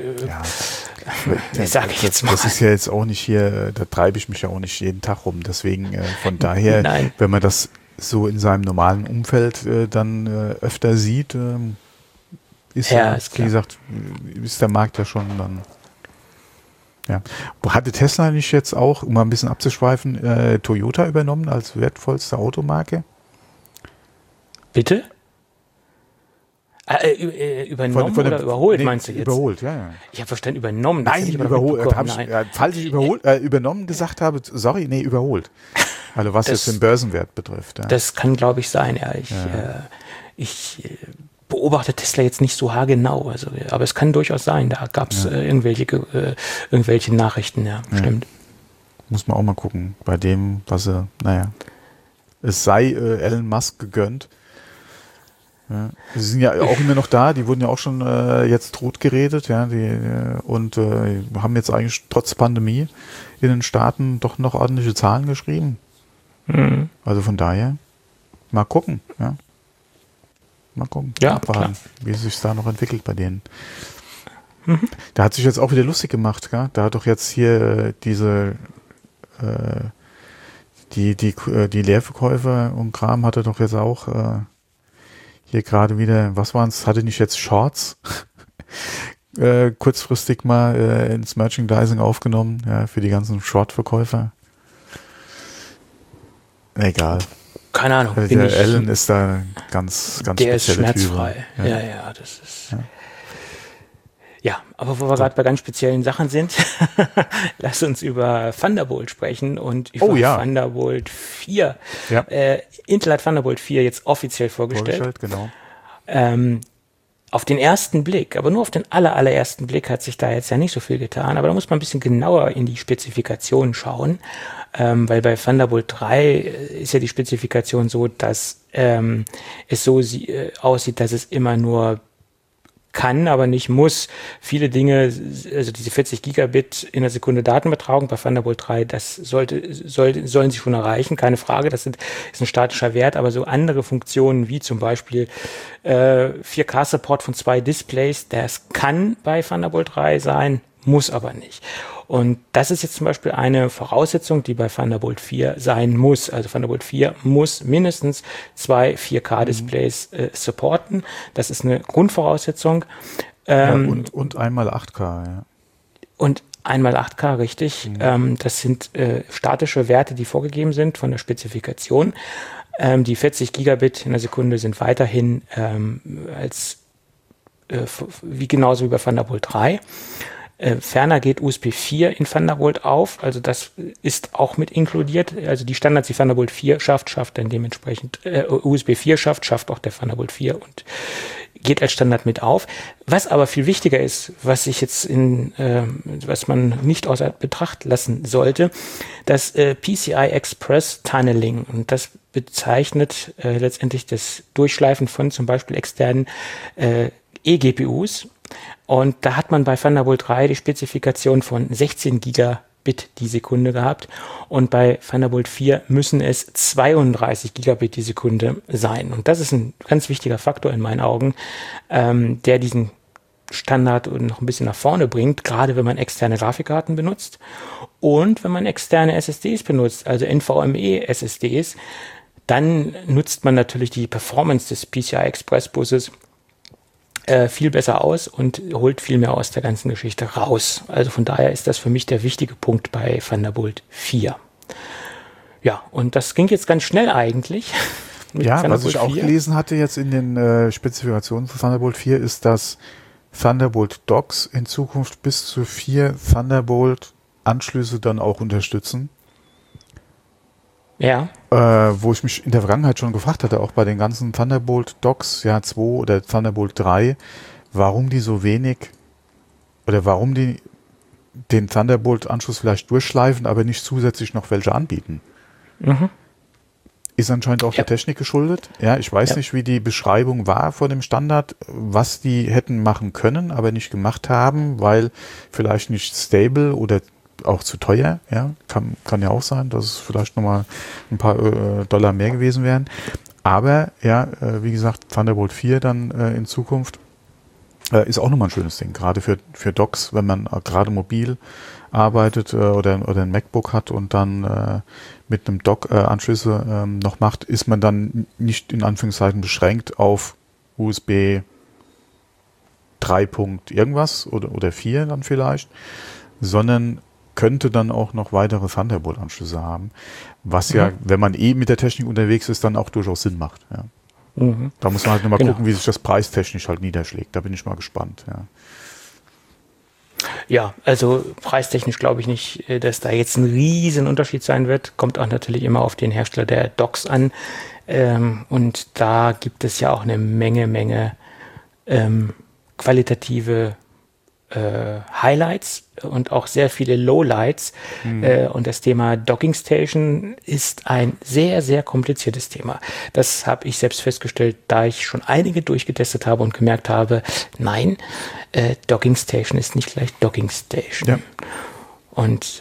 sage ich jetzt mal. Das ist ja jetzt auch nicht hier, da treibe ich mich ja auch nicht jeden Tag rum. Deswegen von daher, wenn man das so in seinem normalen Umfeld dann öfter sieht, ist wie gesagt, ist der Markt ja schon dann. Ja. Hatte Tesla nicht jetzt auch, um mal ein bisschen abzuschweifen, Toyota übernommen als wertvollste Automarke? Bitte? Übernommen oder überholt, meinst du jetzt? Überholt, ja. Ich habe verstanden, übernommen. Nein, überholt. Falls ich übernommen gesagt habe, sorry, nee, überholt. Also was jetzt den Börsenwert betrifft. Ja. Das kann, glaube ich, sein, ja. Ich beobachte Tesla jetzt nicht so haargenau, also, aber es kann durchaus sein, da gab es irgendwelche Nachrichten, stimmt. Muss man auch mal gucken, bei dem, was es sei Elon Musk gegönnt. Ja. Sie sind ja auch immer noch da, die wurden ja auch schon jetzt tot geredet, und haben jetzt eigentlich trotz Pandemie in den Staaten doch noch ordentliche Zahlen geschrieben. Mhm. Also von daher, mal gucken, abwarten, wie es sich da noch entwickelt bei denen. Mhm. Da hat sich jetzt auch wieder lustig gemacht, gell? Da hat doch jetzt hier diese die Leerverkäufer und Kram hatte doch jetzt auch hier gerade wieder, was waren es, hatte nicht jetzt Shorts kurzfristig mal ins Merchandising aufgenommen, für die ganzen Short-Verkäufer. Egal. Keine Ahnung. Der Alan ist da ganz der ist schmerzfrei. Typ. Ja, das ist. Ja, aber wo wir gerade bei ganz speziellen Sachen sind, lass uns über Thunderbolt sprechen und über Thunderbolt 4. Ja. Intel hat Thunderbolt 4 jetzt offiziell vorgestellt. Genau. Auf den ersten Blick, aber nur auf den allerersten Blick hat sich da jetzt ja nicht so viel getan, aber da muss man ein bisschen genauer in die Spezifikationen schauen, weil bei Thunderbolt 3 ist ja die Spezifikation so, dass es so aussieht, dass es immer nur kann, aber nicht muss. Viele Dinge, also diese 40 Gigabit in der Sekunde Datenübertragung bei Thunderbolt 3, das sollen sie schon erreichen, keine Frage, ist ein statischer Wert, aber so andere Funktionen wie zum Beispiel 4K-Support von 2 Displays, das kann bei Thunderbolt 3 sein, muss aber nicht. Und das ist jetzt zum Beispiel eine Voraussetzung, die bei Thunderbolt 4 sein muss. Also Thunderbolt 4 muss mindestens 2 4K-Displays supporten. Das ist eine Grundvoraussetzung. Und einmal 8K, ja. Und einmal 8K, richtig. Das sind statische Werte, die vorgegeben sind von der Spezifikation. Die 40 Gigabit in der Sekunde sind weiterhin genauso wie bei Thunderbolt 3. Ferner geht USB 4 in Thunderbolt auf, also das ist auch mit inkludiert, also die Standards, die Thunderbolt 4 schafft dann dementsprechend USB 4 schafft auch der Thunderbolt 4 und geht als Standard mit auf. Was aber viel wichtiger ist, was man nicht außer Betracht lassen sollte, das PCI Express Tunneling, und das bezeichnet letztendlich das Durchschleifen von zum Beispiel externen eGPUs. Und da hat man bei Thunderbolt 3 die Spezifikation von 16 Gigabit die Sekunde gehabt und bei Thunderbolt 4 müssen es 32 Gigabit die Sekunde sein. Und das ist ein ganz wichtiger Faktor in meinen Augen, der diesen Standard noch ein bisschen nach vorne bringt, gerade wenn man externe Grafikkarten benutzt und wenn man externe SSDs benutzt, also NVMe-SSDs, dann nutzt man natürlich die Performance des PCI Express Busses viel besser aus und holt viel mehr aus der ganzen Geschichte raus. Also von daher ist das für mich der wichtige Punkt bei Thunderbolt 4. Ja, und das ging jetzt ganz schnell eigentlich. Ja, was ich auch gelesen hatte jetzt in den Spezifikationen von Thunderbolt 4 ist, dass Thunderbolt Docks in Zukunft bis zu 4 Thunderbolt Anschlüsse dann auch unterstützen. Ja. Wo ich mich in der Vergangenheit schon gefragt hatte, auch bei den ganzen Thunderbolt Docks, 2 oder Thunderbolt 3, warum die so wenig oder warum die den Thunderbolt-Anschluss vielleicht durchschleifen, aber nicht zusätzlich noch welche anbieten. Mhm. Ist anscheinend auch der Technik geschuldet. Ja, ich weiß nicht, wie die Beschreibung war von dem Standard, was die hätten machen können, aber nicht gemacht haben, weil vielleicht nicht stable oder auch zu teuer, kann ja auch sein, dass es vielleicht nochmal ein paar Dollar mehr gewesen wären. Aber ja, wie gesagt, Thunderbolt 4 dann in Zukunft ist auch nochmal ein schönes Ding, gerade für Docks, wenn man gerade mobil arbeitet oder ein MacBook hat und dann mit einem Dock Anschlüsse noch macht, ist man dann nicht in Anführungszeichen beschränkt auf USB 3. irgendwas oder 4 dann vielleicht, sondern könnte dann auch noch weitere Thunderbolt-Anschlüsse haben, was ja, wenn man mit der Technik unterwegs ist, dann auch durchaus Sinn macht. Ja. Da muss man halt nochmal gucken, wie sich das preistechnisch halt niederschlägt. Da bin ich mal gespannt. Ja, ja, also preistechnisch glaube ich nicht, dass da jetzt ein riesen Unterschied sein wird. Kommt auch natürlich immer auf den Hersteller der Docks an. Und da gibt es ja auch eine Menge qualitative Highlights und auch sehr viele Lowlights. Und das Thema Docking Station ist ein sehr, sehr kompliziertes Thema. Das habe ich selbst festgestellt, da ich schon einige durchgetestet habe und gemerkt habe, nein, Docking Station ist nicht gleich Docking Station. Ja. Und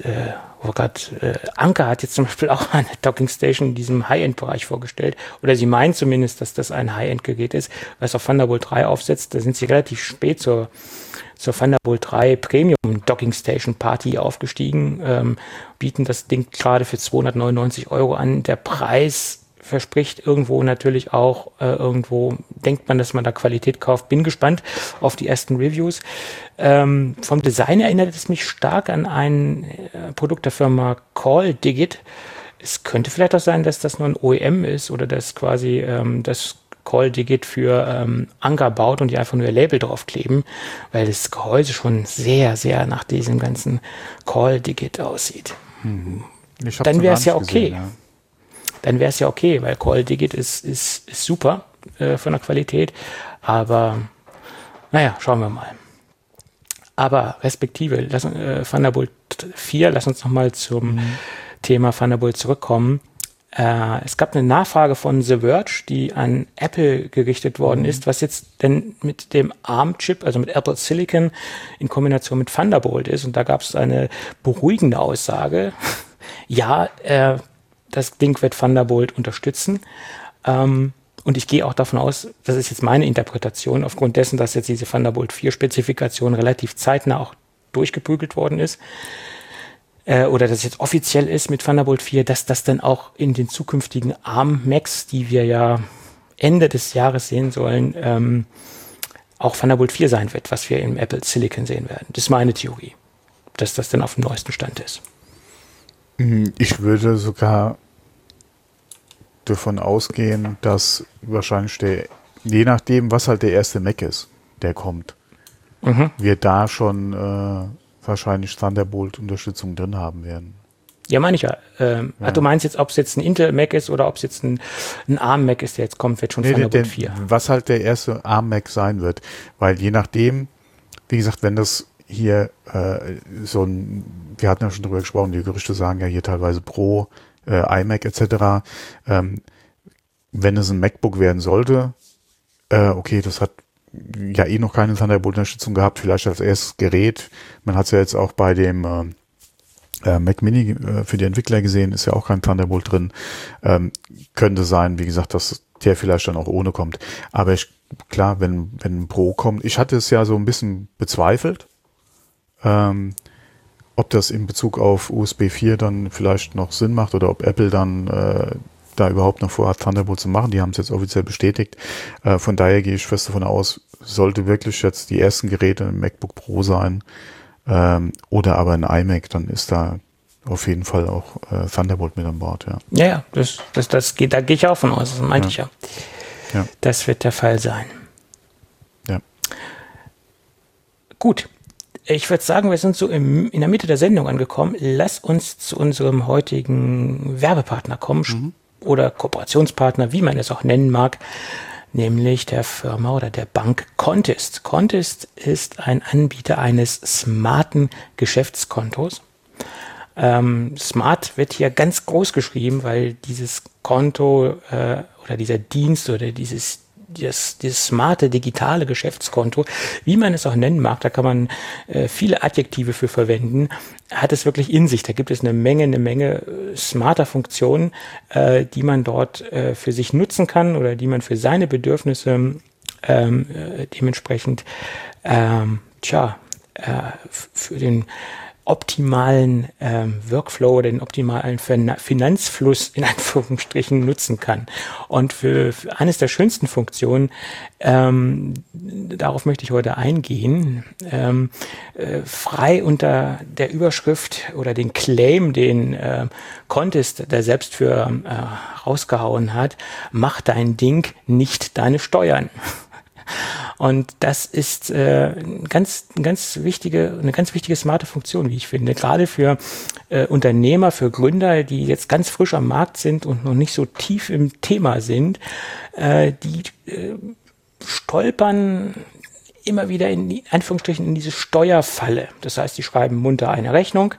Anker hat jetzt zum Beispiel auch eine Docking Station in diesem High-End-Bereich vorgestellt. Oder sie meint zumindest, dass das ein High-End-Gerät ist, was auf Thunderbolt 3 aufsetzt. Da sind sie relativ spät zur Thunderbolt 3 Premium Docking Station Party aufgestiegen, bieten das Ding gerade für 299 € an. Der Preis verspricht irgendwo natürlich auch, irgendwo denkt man, dass man da Qualität kauft. Bin gespannt auf die ersten Reviews. Vom Design erinnert es mich stark an ein Produkt der Firma CallDigit. Es könnte vielleicht auch sein, dass das nur ein OEM ist oder dass quasi das CallDigit für Anker baut und die einfach nur ihr Label draufkleben, weil das Gehäuse schon sehr, sehr nach diesem ganzen CallDigit aussieht. Dann wäre es ja okay. Gesehen, ja. Dann wäre es ja okay, weil CallDigit ist super von der Qualität, aber naja, schauen wir mal. Aber respektive, Thunderbolt 4, lass uns nochmal zum Thema Thunderbolt zurückkommen. Es gab eine Nachfrage von The Verge, die an Apple gerichtet worden ist, was jetzt denn mit dem ARM-Chip, also mit Apple Silicon in Kombination mit Thunderbolt ist. Und da gab es eine beruhigende Aussage. Ja, das Ding wird Thunderbolt unterstützen. Und ich gehe auch davon aus, das ist jetzt meine Interpretation, aufgrund dessen, dass jetzt diese Thunderbolt 4-Spezifikation relativ zeitnah auch durchgeprügelt worden ist, oder das jetzt offiziell ist mit Thunderbolt 4, dass das dann auch in den zukünftigen ARM-Macs, die wir ja Ende des Jahres sehen sollen, auch Thunderbolt 4 sein wird, was wir im Apple Silicon sehen werden. Das ist meine Theorie, dass das dann auf dem neuesten Stand ist. Ich würde sogar davon ausgehen, dass wahrscheinlich je nachdem, was halt der erste Mac ist, der kommt, wir da schon wahrscheinlich Thunderbolt-Unterstützung drin haben werden. Ja, meine ich ja. Du meinst jetzt, ob es jetzt ein Intel-Mac ist oder ob es jetzt ein ARM-Mac ist, der jetzt kommt, wird schon Thunderbolt 4. Was halt der erste ARM-Mac sein wird, weil je nachdem, wie gesagt, wenn das hier wir hatten ja schon drüber gesprochen, die Gerüchte sagen ja hier teilweise Pro, iMac etc. Wenn es ein MacBook werden sollte, okay, das hat ja noch keine Thunderbolt-Unterstützung gehabt, vielleicht als erstes Gerät. Man hat es ja jetzt auch bei dem Mac Mini für die Entwickler gesehen, ist ja auch kein Thunderbolt drin. Könnte sein, wie gesagt, dass der vielleicht dann auch ohne kommt. Aber klar, wenn ein Pro kommt, ich hatte es ja so ein bisschen bezweifelt, ob das in Bezug auf USB 4 dann vielleicht noch Sinn macht oder ob Apple dann da überhaupt noch vorhat, Thunderbolt zu machen. Die haben es jetzt offiziell bestätigt. Von daher gehe ich fest davon aus, sollte wirklich jetzt die ersten Geräte ein MacBook Pro sein oder aber ein iMac, dann ist da auf jeden Fall auch Thunderbolt mit an Bord. Ja, da gehe ich auch von aus, das meinte ich ja. Das wird der Fall sein. Ja. Gut. Ich würde sagen, wir sind so in der Mitte der Sendung angekommen. Lass uns zu unserem heutigen Werbepartner kommen oder Kooperationspartner, wie man es auch nennen mag, nämlich der Firma oder der Bank Contist. Contist ist ein Anbieter eines smarten Geschäftskontos. Smart wird hier ganz groß geschrieben, weil dieses Konto oder dieser Dienst oder dieses smarte, digitale Geschäftskonto, wie man es auch nennen mag, da kann man viele Adjektive für verwenden, hat es wirklich in sich. Da gibt es eine Menge smarter Funktionen, die man dort für sich nutzen kann oder die man für seine Bedürfnisse dementsprechend für den optimalen Workflow, den optimalen Finanzfluss in Anführungsstrichen nutzen kann. Und für eines der schönsten Funktionen, darauf möchte ich heute eingehen, frei unter der Überschrift oder den Claim, den Contest, der selbst für rausgehauen hat, mach dein Ding, nicht deine Steuern. Und das ist eine ganz wichtige smarte Funktion, wie ich finde. Gerade für Unternehmer, für Gründer, die jetzt ganz frisch am Markt sind und noch nicht so tief im Thema sind, die stolpern immer wieder in Anführungsstrichen in diese Steuerfalle. Das heißt, die schreiben munter eine Rechnung,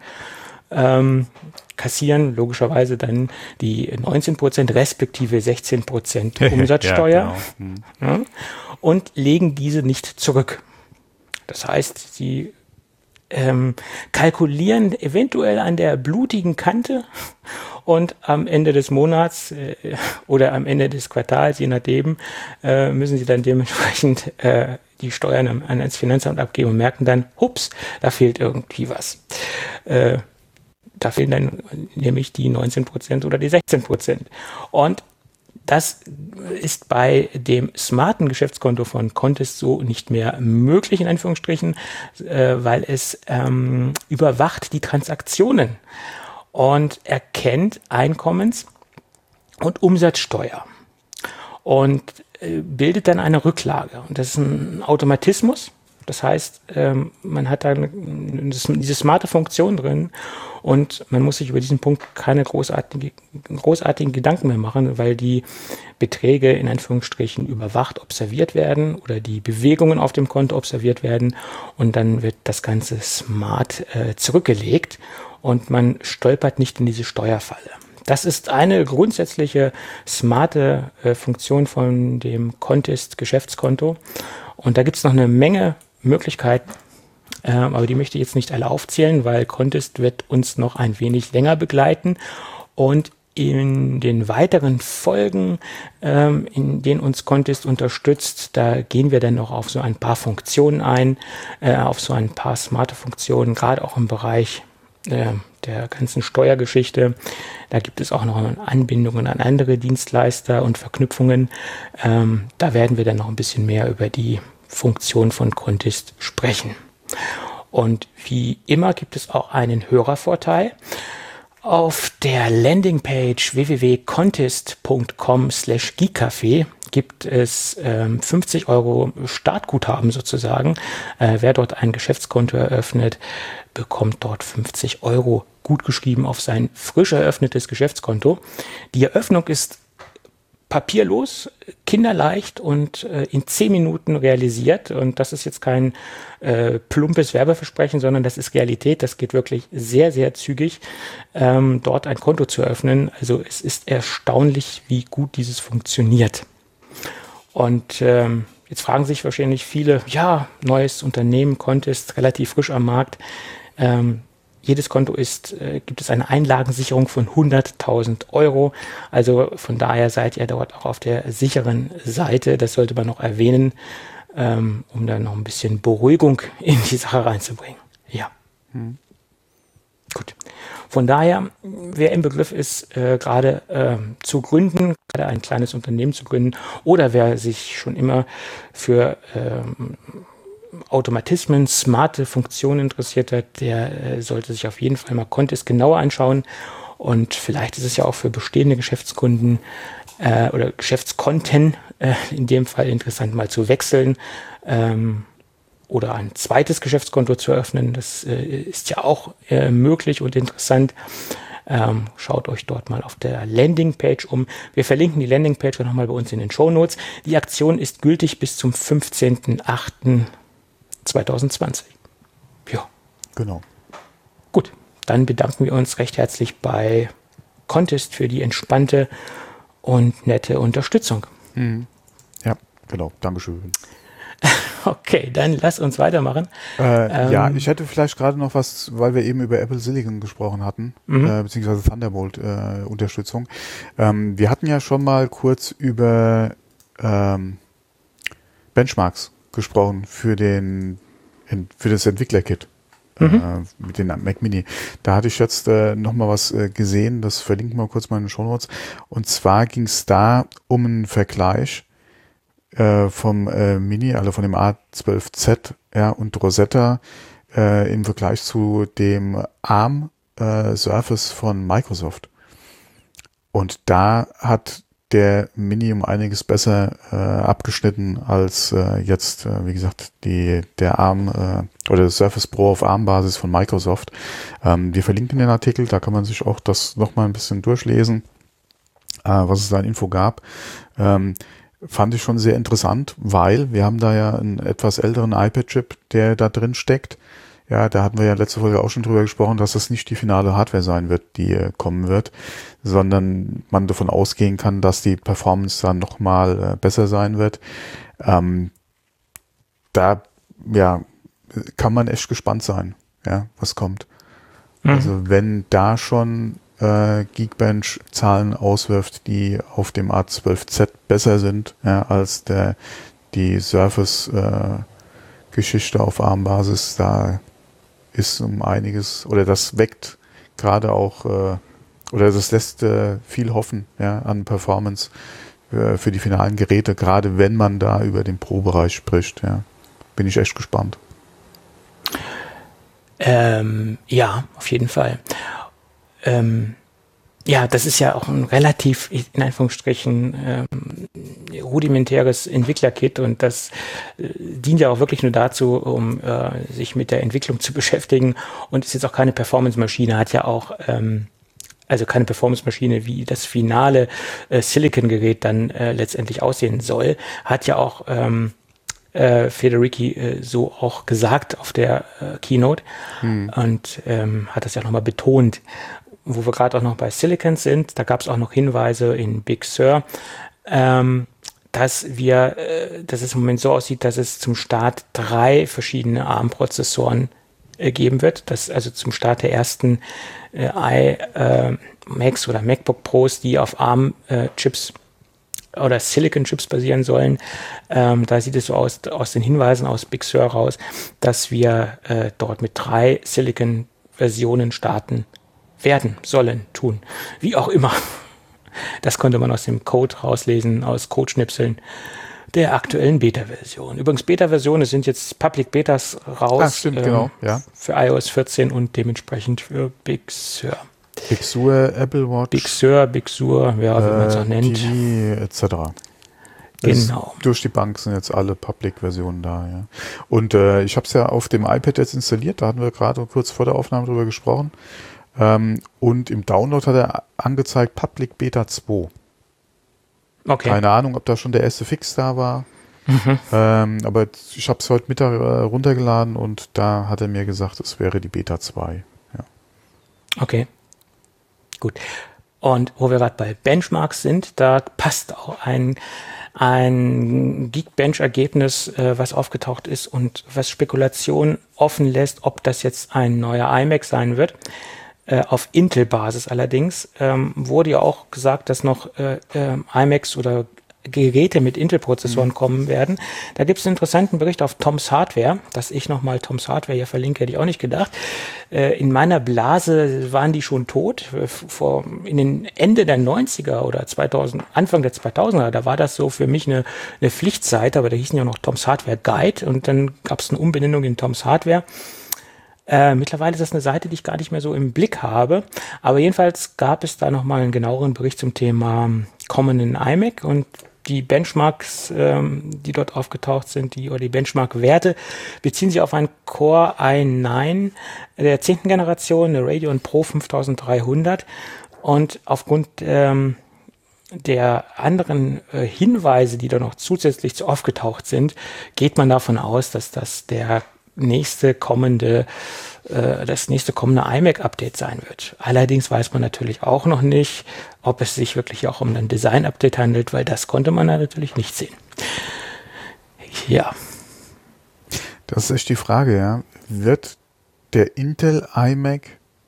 kassieren logischerweise dann die 19% respektive 16% Umsatzsteuer. Ja, genau. Und legen diese nicht zurück. Das heißt, sie kalkulieren eventuell an der blutigen Kante und am Ende des Monats oder am Ende des Quartals, je nachdem, müssen sie dann dementsprechend die Steuern ans Finanzamt abgeben und merken dann, hups, da fehlt irgendwie was. Da fehlen dann nämlich die 19% oder die 16%. Und das ist bei dem smarten Geschäftskonto von Contest so nicht mehr möglich, in Anführungsstrichen, weil es überwacht die Transaktionen und erkennt Einkommens- und Umsatzsteuer und bildet dann eine Rücklage. Und das ist ein Automatismus. Das heißt, man hat da diese smarte Funktion drin und man muss sich über diesen Punkt keine großartigen Gedanken mehr machen, weil die Beträge in Anführungsstrichen überwacht, observiert werden oder die Bewegungen auf dem Konto observiert werden und dann wird das Ganze smart zurückgelegt und man stolpert nicht in diese Steuerfalle. Das ist eine grundsätzliche smarte Funktion von dem Contest Geschäftskonto und da gibt es noch eine Menge Möglichkeiten, aber die möchte ich jetzt nicht alle aufzählen, weil Contest wird uns noch ein wenig länger begleiten und in den weiteren Folgen, in denen uns Contest unterstützt, da gehen wir dann noch auf so ein paar Funktionen ein, auf so ein paar smarte Funktionen, gerade auch im Bereich der ganzen Steuergeschichte. Da gibt es auch noch Anbindungen an andere Dienstleister und Verknüpfungen. Da werden wir dann noch ein bisschen mehr über die Funktion von Contest sprechen. Und wie immer gibt es auch einen Hörervorteil. Auf der Landingpage www.contest.com/geekcafé gibt es 50 € Startguthaben sozusagen. Wer dort ein Geschäftskonto eröffnet, bekommt dort 50 € gutgeschrieben auf sein frisch eröffnetes Geschäftskonto. Die Eröffnung ist papierlos, kinderleicht und in 10 Minuten realisiert. Und das ist jetzt kein plumpes Werbeversprechen, sondern das ist Realität. Das geht wirklich sehr, sehr zügig, dort ein Konto zu eröffnen. Also es ist erstaunlich, wie gut dieses funktioniert. Und jetzt fragen sich wahrscheinlich viele, ja, neues Unternehmen, Contest, relativ frisch am Markt. Jedes Konto gibt es eine Einlagensicherung von 100.000 €. Also von daher seid ihr dort auch auf der sicheren Seite. Das sollte man noch erwähnen, um da noch ein bisschen Beruhigung in die Sache reinzubringen. Ja. Gut. Von daher, wer im Begriff ist, gerade zu gründen, gerade ein kleines Unternehmen zu gründen, oder wer sich schon immer für Automatismen, smarte Funktionen interessiert hat, der sollte sich auf jeden Fall mal Contest genauer anschauen. Und vielleicht ist es ja auch für bestehende Geschäftskunden oder Geschäftskonten in dem Fall interessant, mal zu wechseln oder ein zweites Geschäftskonto zu eröffnen. Das ist ja auch möglich und interessant. Schaut euch dort mal auf der Landingpage um. Wir verlinken die Landingpage nochmal bei uns in den Shownotes. Die Aktion ist gültig bis zum 15.08.2020. Ja. Genau. Gut, dann bedanken wir uns recht herzlich bei Contest für die entspannte und nette Unterstützung. Ja, Genau, Dankeschön. Okay, dann lass uns weitermachen. Ja, ich hätte vielleicht gerade noch was, weil wir eben über Apple Silicon gesprochen hatten, beziehungsweise Thunderbolt-Unterstützung. Wir hatten ja schon mal kurz über Benchmarks gesprochen für das Entwickler-Kit mit den Mac Mini. Da hatte ich jetzt noch mal was gesehen, das verlinken wir kurz mal in den Shownotes. Und zwar ging es da um einen Vergleich vom Mini, also von dem A12Z und Rosetta im Vergleich zu dem ARM Surface von Microsoft. Und da hat der Mini um einiges besser abgeschnitten als jetzt, wie gesagt, der ARM oder das Surface Pro auf ARM-Basis von Microsoft. Wir verlinken den Artikel, da kann man sich auch das nochmal ein bisschen durchlesen, was es da an Info gab. Fand ich schon sehr interessant, weil wir haben da ja einen etwas älteren iPad-Chip, der da drin steckt. Ja, da hatten wir ja letzte Folge auch schon drüber gesprochen, dass das nicht die finale Hardware sein wird, die kommen wird, sondern man davon ausgehen kann, dass die Performance dann nochmal besser sein wird. Da kann man echt gespannt sein, ja, was kommt. Also wenn da schon Geekbench Zahlen auswirft, die auf dem A12Z besser sind, als die Surface Geschichte auf ARM-Basis, da ist um einiges, oder das weckt gerade auch, oder das lässt viel hoffen an Performance für die finalen Geräte, gerade wenn man da über den Pro-Bereich spricht. Ja. Bin ich echt gespannt. Ja, auf jeden Fall. Ja, das ist ja auch ein relativ, in Anführungsstrichen, rudimentäres Entwicklerkit und das dient ja auch wirklich nur dazu, um sich mit der Entwicklung zu beschäftigen und ist jetzt auch keine Performance-Maschine, hat ja auch, also keine Performance-Maschine, wie das finale Silicon-Gerät dann letztendlich aussehen soll, hat ja auch Federici so auch gesagt auf der Keynote und hat das ja nochmal betont. Wo wir gerade auch noch bei Silicon sind, da gab es auch noch Hinweise in Big Sur, dass es im Moment so aussieht, dass es zum Start 3 verschiedene ARM-Prozessoren geben wird, dass also zum Start der ersten iMacs oder MacBook Pros, die auf ARM-Chips oder Silicon-Chips basieren sollen. Da sieht es so aus den Hinweisen aus Big Sur raus, dass wir dort mit 3 Silicon-Versionen starten werden, sollen, tun, wie auch immer. Das konnte man aus dem Code rauslesen, aus Codeschnipseln der aktuellen Beta-Version. Übrigens, Beta-Versionen sind jetzt Public Betas raus. Ah, stimmt, genau, ja. Für iOS 14 und dementsprechend für Big Sur. Big Sur, Apple Watch. Big Sur, wie man es auch nennt. TV, etc. Genau. Durch die Bank sind jetzt alle Public-Versionen da, ja. Und ich habe es ja auf dem iPad jetzt installiert, da hatten wir gerade kurz vor der Aufnahme drüber gesprochen. Und im Download hat er angezeigt Public Beta 2. Okay. Keine Ahnung, ob da schon der erste Fix da war. Aber ich habe es heute Mittag runtergeladen und da hat er mir gesagt, es wäre die Beta 2. Ja. Okay. Gut. Und wo wir gerade bei Benchmarks sind, da passt auch ein Geekbench-Ergebnis, was aufgetaucht ist und was Spekulation offen lässt, ob das jetzt ein neuer iMac sein wird. Auf Intel-Basis allerdings wurde ja auch gesagt, dass noch iMacs oder Geräte mit Intel-Prozessoren kommen werden. Da gibt es einen interessanten Bericht auf Tom's Hardware, dass ich nochmal Tom's Hardware hier verlinke, hätte ich auch nicht gedacht. In meiner Blase waren die schon tot. In den Ende der 90er oder Anfang der 2000er, da war das so für mich eine Pflichtseite, aber da hießen ja noch Tom's Hardware Guide und dann gab es eine Umbenennung in Tom's Hardware. Mittlerweile ist das eine Seite, die ich gar nicht mehr so im Blick habe. Aber jedenfalls gab es da nochmal einen genaueren Bericht zum Thema kommenden iMac und die Benchmarks, die dort aufgetaucht sind, die Benchmark-Werte, beziehen sich auf einen Core i9 der 10. Generation, eine Radeon Pro 5300 und aufgrund der anderen Hinweise, die da noch zusätzlich aufgetaucht sind, geht man davon aus, dass das das nächste kommende iMac-Update sein wird. Allerdings weiß man natürlich auch noch nicht, ob es sich wirklich auch um ein Design-Update handelt, weil das konnte man natürlich nicht sehen. Ja. Das ist echt die Frage, ja. Wird der Intel iMac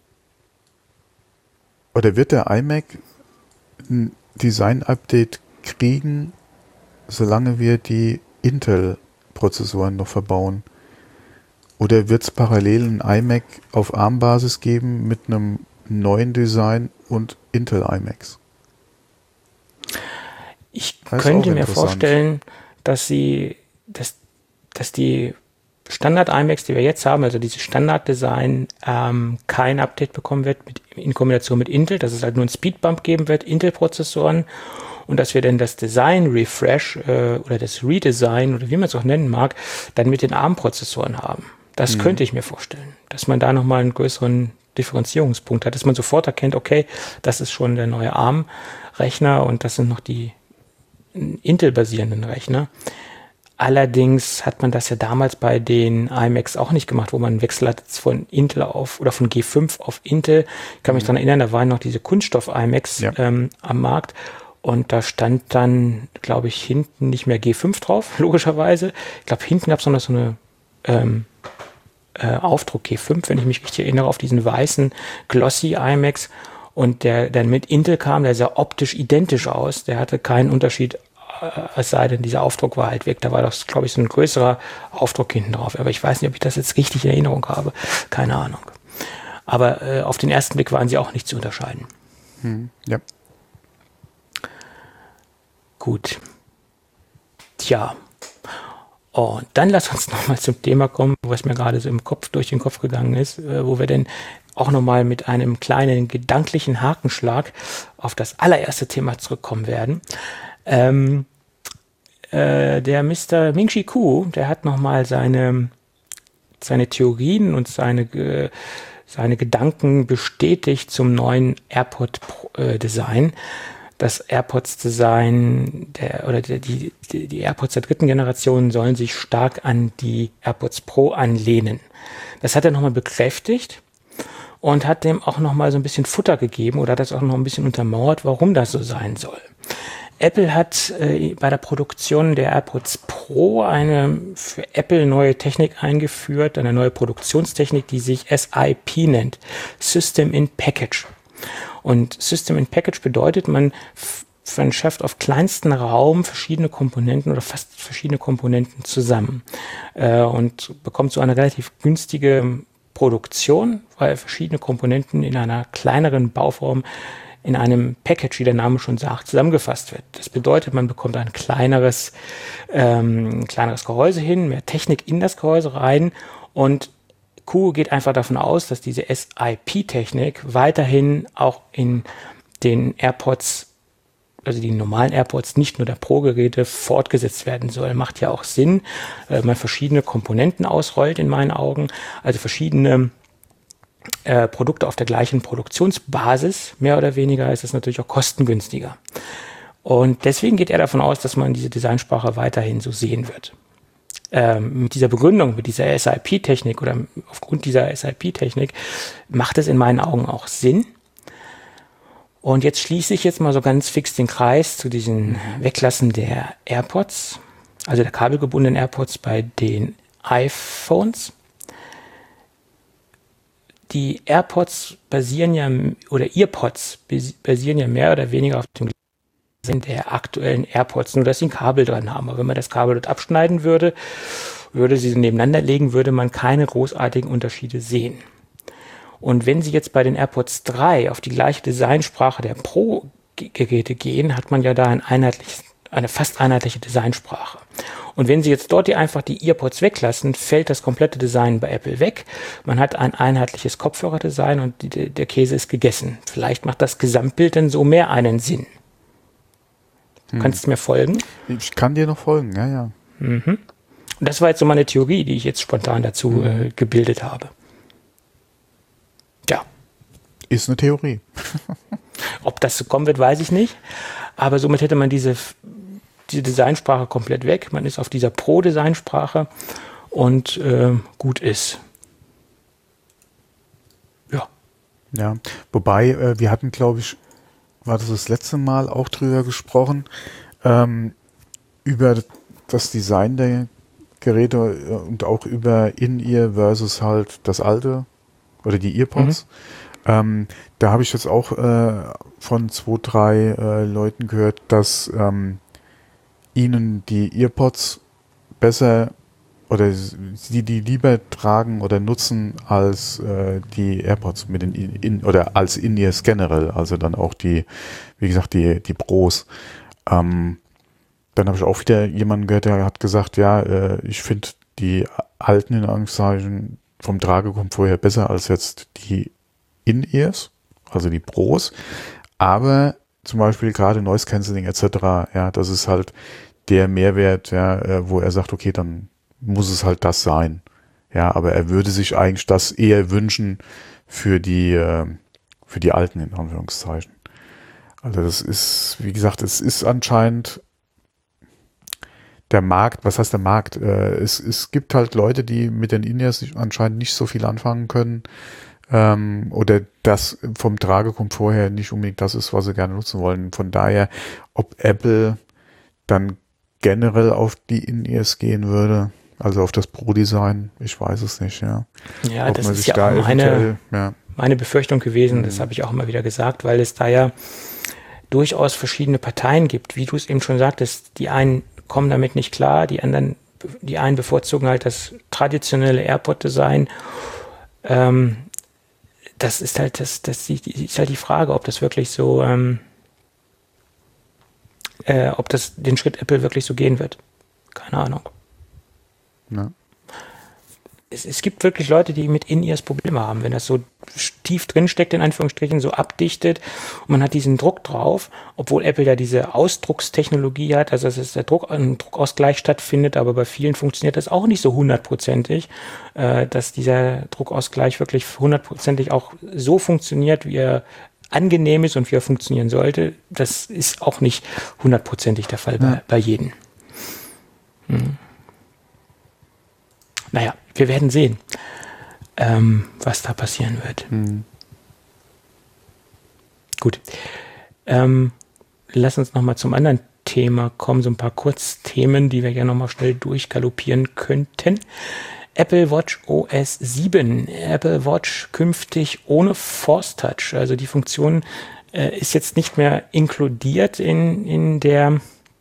oder wird der iMac ein Design-Update kriegen, solange wir die Intel-Prozessoren noch verbauen? Oder wird es parallel ein iMac auf ARM-Basis geben mit einem neuen Design und Intel iMacs? Ich könnte mir vorstellen, dass die Standard-iMacs, die wir jetzt haben, also dieses Standard-Design, kein Update bekommen wird in Kombination mit Intel, dass es halt nur einen Speedbump geben wird, Intel-Prozessoren, und dass wir dann das Design-Refresh oder das Redesign oder wie man es auch nennen mag, dann mit den ARM-Prozessoren haben. Das könnte ich mir vorstellen, dass man da nochmal einen größeren Differenzierungspunkt hat, dass man sofort erkennt, okay, das ist schon der neue ARM-Rechner und das sind noch die Intel-basierenden Rechner. Allerdings hat man das ja damals bei den iMacs auch nicht gemacht, wo man einen Wechsel hat von Intel auf oder von G5 auf Intel. Ich kann mich daran erinnern, da waren noch diese Kunststoff-iMacs am Markt und da stand dann, glaube ich, hinten nicht mehr G5 drauf, logischerweise. Ich glaube, hinten gab es noch so eine Aufdruck G5, wenn ich mich richtig erinnere, auf diesen weißen Glossy iMacs. Und der dann mit Intel kam, der sah optisch identisch aus. Der hatte keinen Unterschied, es sei denn, dieser Aufdruck war halt weg. Da war das, glaube ich, so ein größerer Aufdruck hinten drauf. Aber ich weiß nicht, ob ich das jetzt richtig in Erinnerung habe. Keine Ahnung. Aber auf den ersten Blick waren sie auch nicht zu unterscheiden. Ja. Gut. Tja. Und dann lass uns nochmal zum Thema kommen, was mir gerade so durch den Kopf gegangen ist, wo wir denn auch nochmal mit einem kleinen gedanklichen Hakenschlag auf das allererste Thema zurückkommen werden. Der Mr. Ming-Chi Kuo, der hat nochmal seine Theorien und seine Gedanken bestätigt zum neuen AirPod-Design. Das AirPods-Design die AirPods der dritten Generation sollen sich stark an die AirPods Pro anlehnen. Das hat er nochmal bekräftigt und hat dem auch nochmal so ein bisschen Futter gegeben oder hat das auch noch ein bisschen untermauert, warum das so sein soll. Apple hat bei der Produktion der AirPods Pro eine für Apple neue Technik eingeführt, eine neue Produktionstechnik, die sich SiP nennt, System in Package. Und System in Package bedeutet, man schafft auf kleinsten Raum verschiedene Komponenten oder fast verschiedene Komponenten zusammen und bekommt so eine relativ günstige Produktion, weil verschiedene Komponenten in einer kleineren Bauform in einem Package, wie der Name schon sagt, zusammengefasst wird. Das bedeutet, man bekommt ein kleineres Gehäuse hin, mehr Technik in das Gehäuse rein und Kuo geht einfach davon aus, dass diese SiP-Technik weiterhin auch in den AirPods, also die normalen AirPods, nicht nur der Pro-Geräte, fortgesetzt werden soll. Macht ja auch Sinn, man verschiedene Komponenten ausrollt in meinen Augen, also verschiedene Produkte auf der gleichen Produktionsbasis, mehr oder weniger, ist es natürlich auch kostengünstiger. Und deswegen geht er davon aus, dass man diese Designsprache weiterhin so sehen wird. Mit dieser Begründung, mit dieser SiP-Technik oder aufgrund dieser SiP-Technik macht es in meinen Augen auch Sinn. Und jetzt schließe ich jetzt mal so ganz fix den Kreis zu diesen Weglassen der AirPods, also der kabelgebundenen AirPods bei den iPhones. Die AirPods basieren ja, oder EarPods basieren ja mehr oder weniger auf dem der aktuellen AirPods, nur dass sie ein Kabel dran haben. Aber wenn man das Kabel dort abschneiden würde sie nebeneinander legen, würde man keine großartigen Unterschiede sehen. Und wenn Sie jetzt bei den AirPods 3 auf die gleiche Designsprache der Pro-Geräte gehen, hat man ja da eine fast einheitliche Designsprache. Und wenn Sie jetzt dort einfach die EarPods weglassen, fällt das komplette Design bei Apple weg. Man hat ein einheitliches Kopfhörerdesign und der Käse ist gegessen. Vielleicht macht das Gesamtbild dann so mehr einen Sinn. Kannst du mir folgen? Ich kann dir noch folgen, ja. Und das war jetzt so meine Theorie, die ich jetzt spontan dazu gebildet habe. Ja. Ist eine Theorie. Ob das so kommen wird, weiß ich nicht. Aber somit hätte man diese Designsprache komplett weg. Man ist auf dieser Pro-Designsprache und gut ist. Ja. Ja, wobei, wir hatten, glaube ich, war das letzte Mal auch drüber gesprochen, über das Design Geräte und auch über In-Ear versus halt das alte oder die Earpods. Da habe ich jetzt auch von 2, 3 Leuten gehört, dass ihnen die Earpods besser oder sie die lieber tragen oder nutzen als die AirPods mit den oder als In-Ears generell, also dann auch die, wie gesagt, die Pros. Dann habe ich auch wieder jemanden gehört, der hat gesagt, ja, ich finde die alten in Anführungszeichen vom Tragekomfort her besser als jetzt die In-Ears, also die Pros, aber zum Beispiel gerade Noise Cancelling etc., ja, das ist halt der Mehrwert, ja, wo er sagt, okay, dann muss es halt das sein. Ja, aber er würde sich eigentlich das eher wünschen für die alten, in Anführungszeichen. Also das ist, wie gesagt, es ist anscheinend der Markt, was heißt der Markt? Es gibt halt Leute, die mit den In-Ears anscheinend nicht so viel anfangen können, oder das vom Tragekomfort her nicht unbedingt das ist, was sie gerne nutzen wollen. Von daher, ob Apple dann generell auf die In-Ears gehen würde, also auf das Pro-Design, ich weiß es nicht, ja. Ja, das ist ja auch meine Befürchtung gewesen, das habe ich auch immer wieder gesagt, weil es da ja durchaus verschiedene Parteien gibt, wie du es eben schon sagtest, die einen kommen damit nicht klar, die einen bevorzugen halt das traditionelle AirPod-Design. Das ist halt ist halt die Frage, ob das wirklich so, ob das den Schritt Apple wirklich so gehen wird. Keine Ahnung. Ja. Es gibt wirklich Leute, die mit In-Ears Probleme haben, wenn das so tief drin steckt, in Anführungsstrichen, so abdichtet und man hat diesen Druck drauf, obwohl Apple ja diese Ausdruckstechnologie hat, also dass der Druckausgleich stattfindet, aber bei vielen funktioniert das auch nicht so 100%ig, dass dieser Druckausgleich wirklich 100%ig auch so funktioniert, wie er angenehm ist und wie er funktionieren sollte. Das ist auch nicht 100%ig der Fall bei jedem. Naja, wir werden sehen, was da passieren wird. Gut. Lass uns nochmal zum anderen Thema kommen, so ein paar Kurzthemen, die wir ja nochmal schnell durchgaloppieren könnten. Apple Watch OS 7. Apple Watch künftig ohne Force Touch. Also die Funktion ist jetzt nicht mehr inkludiert in der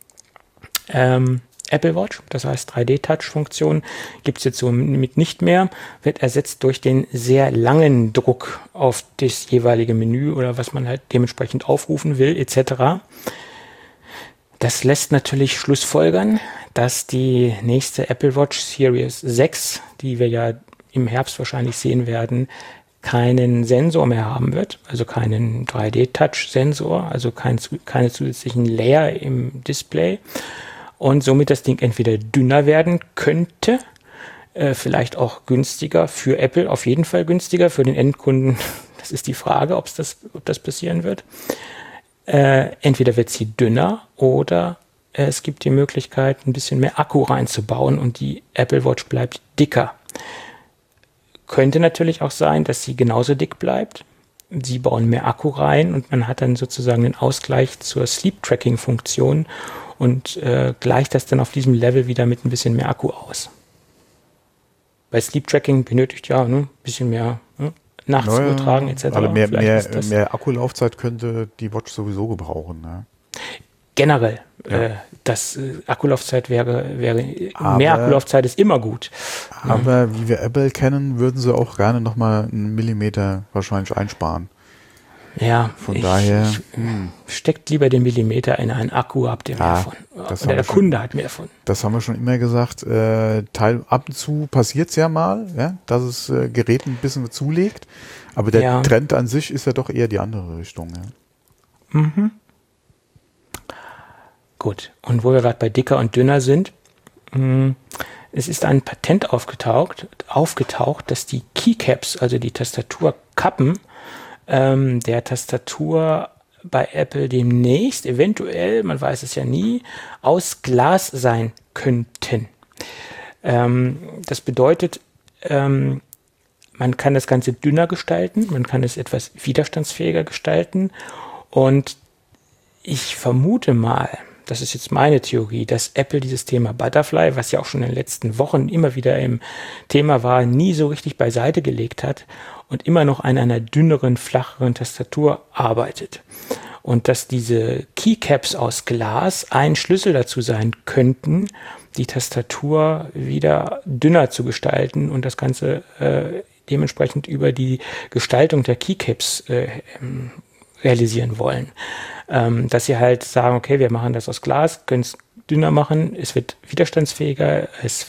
Apple Watch, das heißt 3D-Touch-Funktion gibt es jetzt somit nicht mehr, wird ersetzt durch den sehr langen Druck auf das jeweilige Menü oder was man halt dementsprechend aufrufen will, etc. Das lässt natürlich schlussfolgern, dass die nächste Apple Watch Series 6, die wir ja im Herbst wahrscheinlich sehen werden, keinen Sensor mehr haben wird, also keinen 3D-Touch-Sensor, also keine zusätzlichen Layer im Display. Und somit das Ding entweder dünner werden könnte, vielleicht auch günstiger, für Apple auf jeden Fall günstiger, für den Endkunden, das ist die Frage, ob das passieren wird. Entweder wird sie dünner oder es gibt die Möglichkeit, ein bisschen mehr Akku reinzubauen und die Apple Watch bleibt dicker. Könnte natürlich auch sein, dass sie genauso dick bleibt. Sie bauen mehr Akku rein und man hat dann sozusagen den Ausgleich zur Sleep-Tracking-Funktion und gleicht das dann auf diesem Level wieder mit ein bisschen mehr Akku aus. Bei Sleep Tracking benötigt ja ein bisschen mehr nachts übertragen etc. Also mehr Akkulaufzeit könnte die Watch sowieso gebrauchen. Ne? Generell, Akkulaufzeit wäre mehr Akkulaufzeit ist immer gut. Aber wie wir Apple kennen, würden sie auch gerne nochmal einen Millimeter wahrscheinlich einsparen. Ja, von daher steckt lieber den Millimeter in einen Akku, habt ihr mehr von. Oder der Kunde hat mehr von. Das haben wir schon immer gesagt. Ab und zu passiert es ja mal, ja, dass es Geräten ein bisschen zulegt. Aber der Trend an sich ist ja doch eher die andere Richtung. Ja. Mhm. Gut, und wo wir gerade bei dicker und dünner sind, es ist ein Patent aufgetaucht, dass die Keycaps, also die Tastaturkappen, der Tastatur bei Apple demnächst, eventuell, man weiß es ja nie, aus Glas sein könnten. Das bedeutet, man kann das Ganze dünner gestalten, man kann es etwas widerstandsfähiger gestalten und ich vermute mal, das ist jetzt meine Theorie, dass Apple dieses Thema Butterfly, was ja auch schon in den letzten Wochen immer wieder im Thema war, nie so richtig beiseite gelegt hat und immer noch an einer dünneren, flacheren Tastatur arbeitet. Und dass diese Keycaps aus Glas ein Schlüssel dazu sein könnten, die Tastatur wieder dünner zu gestalten und das Ganze dementsprechend über die Gestaltung der Keycaps realisieren wollen. Dass sie halt sagen, okay, wir machen das aus Glas, können es dünner machen, es wird widerstandsfähiger,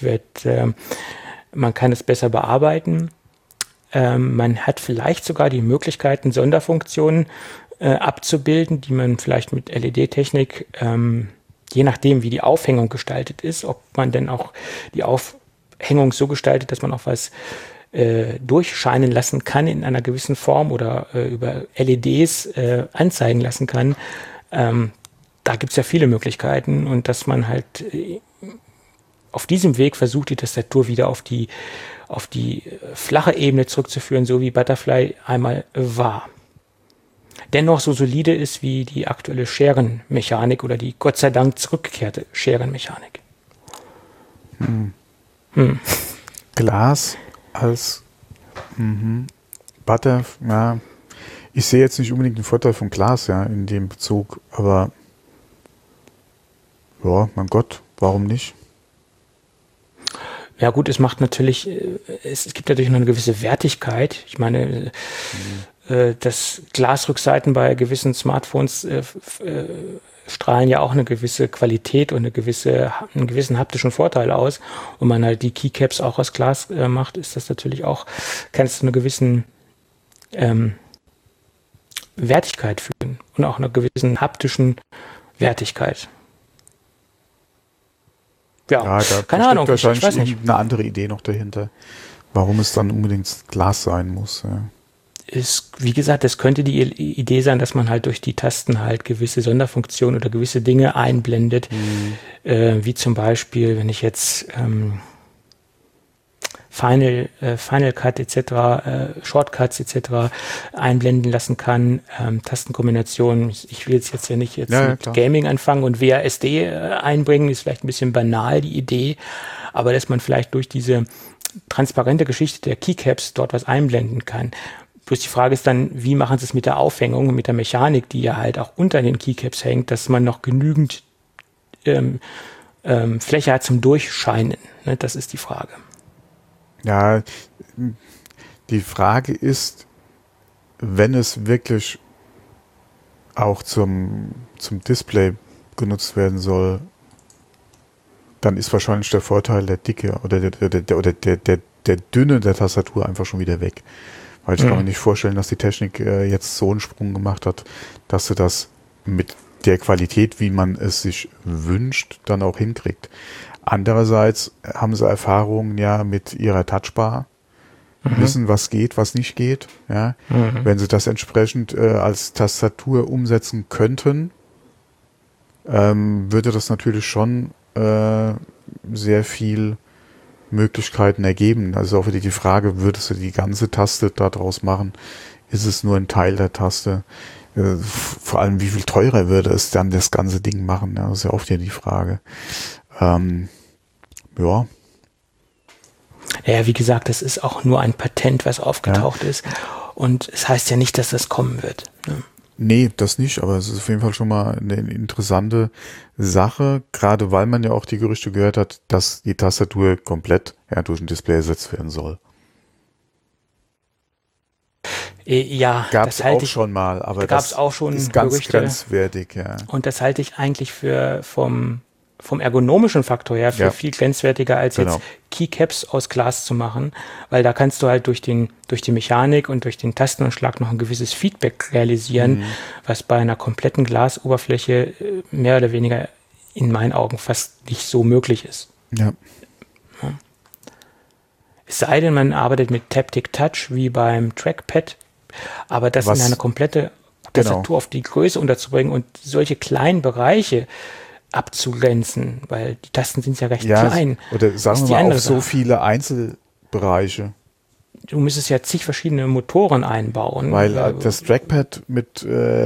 man kann es besser bearbeiten. Man hat vielleicht sogar die Möglichkeiten, Sonderfunktionen abzubilden, die man vielleicht mit LED-Technik, je nachdem, wie die Aufhängung gestaltet ist, ob man denn auch die Aufhängung so gestaltet, dass man auch was durchscheinen lassen kann in einer gewissen Form oder über LEDs anzeigen lassen kann. Da gibt es ja viele Möglichkeiten und dass man halt auf diesem Weg versucht, die Tastatur wieder auf die flache Ebene zurückzuführen, so wie Butterfly einmal war. Dennoch so solide ist wie die aktuelle Scherenmechanik oder die Gott sei Dank zurückgekehrte Scherenmechanik. Glas als Butter, ja, ich sehe jetzt nicht unbedingt den Vorteil von Glas, ja, in dem Bezug, aber ja, mein Gott, warum nicht? Ja gut, es macht natürlich, es gibt natürlich noch eine gewisse Wertigkeit. Ich meine, dass Glasrückseiten bei gewissen Smartphones strahlen ja auch eine gewisse Qualität und einen gewissen haptischen Vorteil aus. Und man halt die Keycaps auch aus Glas macht, ist das natürlich auch, kann es zu einer gewissen Wertigkeit führen und auch einer gewissen haptischen Wertigkeit. Ja, keine Ahnung. Wahrscheinlich ich weiß nicht. eine andere Idee noch dahinter, warum es dann unbedingt Glas sein muss. Ja. Wie gesagt, das könnte die Idee sein, dass man halt durch die Tasten halt gewisse Sonderfunktionen oder gewisse Dinge einblendet, wie zum Beispiel, wenn ich jetzt Final Cut etc., Shortcuts etc. einblenden lassen kann, Tastenkombinationen. Ich will jetzt ja nicht mit klar. Gaming anfangen und WASD einbringen, ist vielleicht ein bisschen banal, die Idee, aber dass man vielleicht durch diese transparente Geschichte der Keycaps dort was einblenden kann. Bloß die Frage ist dann, wie machen sie es mit der Aufhängung, mit der Mechanik, die ja halt auch unter den Keycaps hängt, dass man noch genügend Fläche hat zum Durchscheinen. Ne? Das ist die Frage. Ja, die Frage ist, wenn es wirklich auch zum Display genutzt werden soll, dann ist wahrscheinlich der Vorteil der Dicke oder der Dünne der Tastatur einfach schon wieder weg. Weil ich kann mir nicht vorstellen, dass die Technik jetzt so einen Sprung gemacht hat, dass sie das mit der Qualität, wie man es sich wünscht, dann auch hinkriegt. Andererseits haben sie Erfahrungen ja mit ihrer Touchbar, wissen, was geht, was nicht geht. Ja? Wenn sie das entsprechend als Tastatur umsetzen könnten, würde das natürlich schon sehr viel Möglichkeiten ergeben. Also auch wieder die Frage, würdest du die ganze Taste daraus machen? Ist es nur ein Teil der Taste? Vor allem, wie viel teurer würde es dann das ganze Ding machen? Ja, das ist ja oft ja die Frage. Ja. Ja, wie gesagt, das ist auch nur ein Patent, was aufgetaucht ist. Und es heißt ja nicht, dass das kommen wird. Ne? Nee, das nicht, aber es ist auf jeden Fall schon mal eine interessante Sache, gerade weil man ja auch die Gerüchte gehört hat, dass die Tastatur komplett durch ein Display ersetzt werden soll. Ja, gab es auch schon mal, aber das auch schon ist ganz Gerüchte. Grenzwertig. Ja. Und das halte ich eigentlich vom ergonomischen Faktor her für viel grenzwertiger, als jetzt Keycaps aus Glas zu machen, weil da kannst du halt durch die Mechanik und durch den Tastenanschlag noch ein gewisses Feedback realisieren, was bei einer kompletten Glasoberfläche mehr oder weniger in meinen Augen fast nicht so möglich ist. Ja. Es sei denn, man arbeitet mit Taptic Touch wie beim Trackpad, aber das in eine komplette Tastatur auf die Größe unterzubringen und solche kleinen Bereiche abzugrenzen, weil die Tasten sind ja recht klein. Oder sagen wir mal auch so viele Einzelbereiche. Du müsstest ja zig verschiedene Motoren einbauen. Weil das Trackpad mit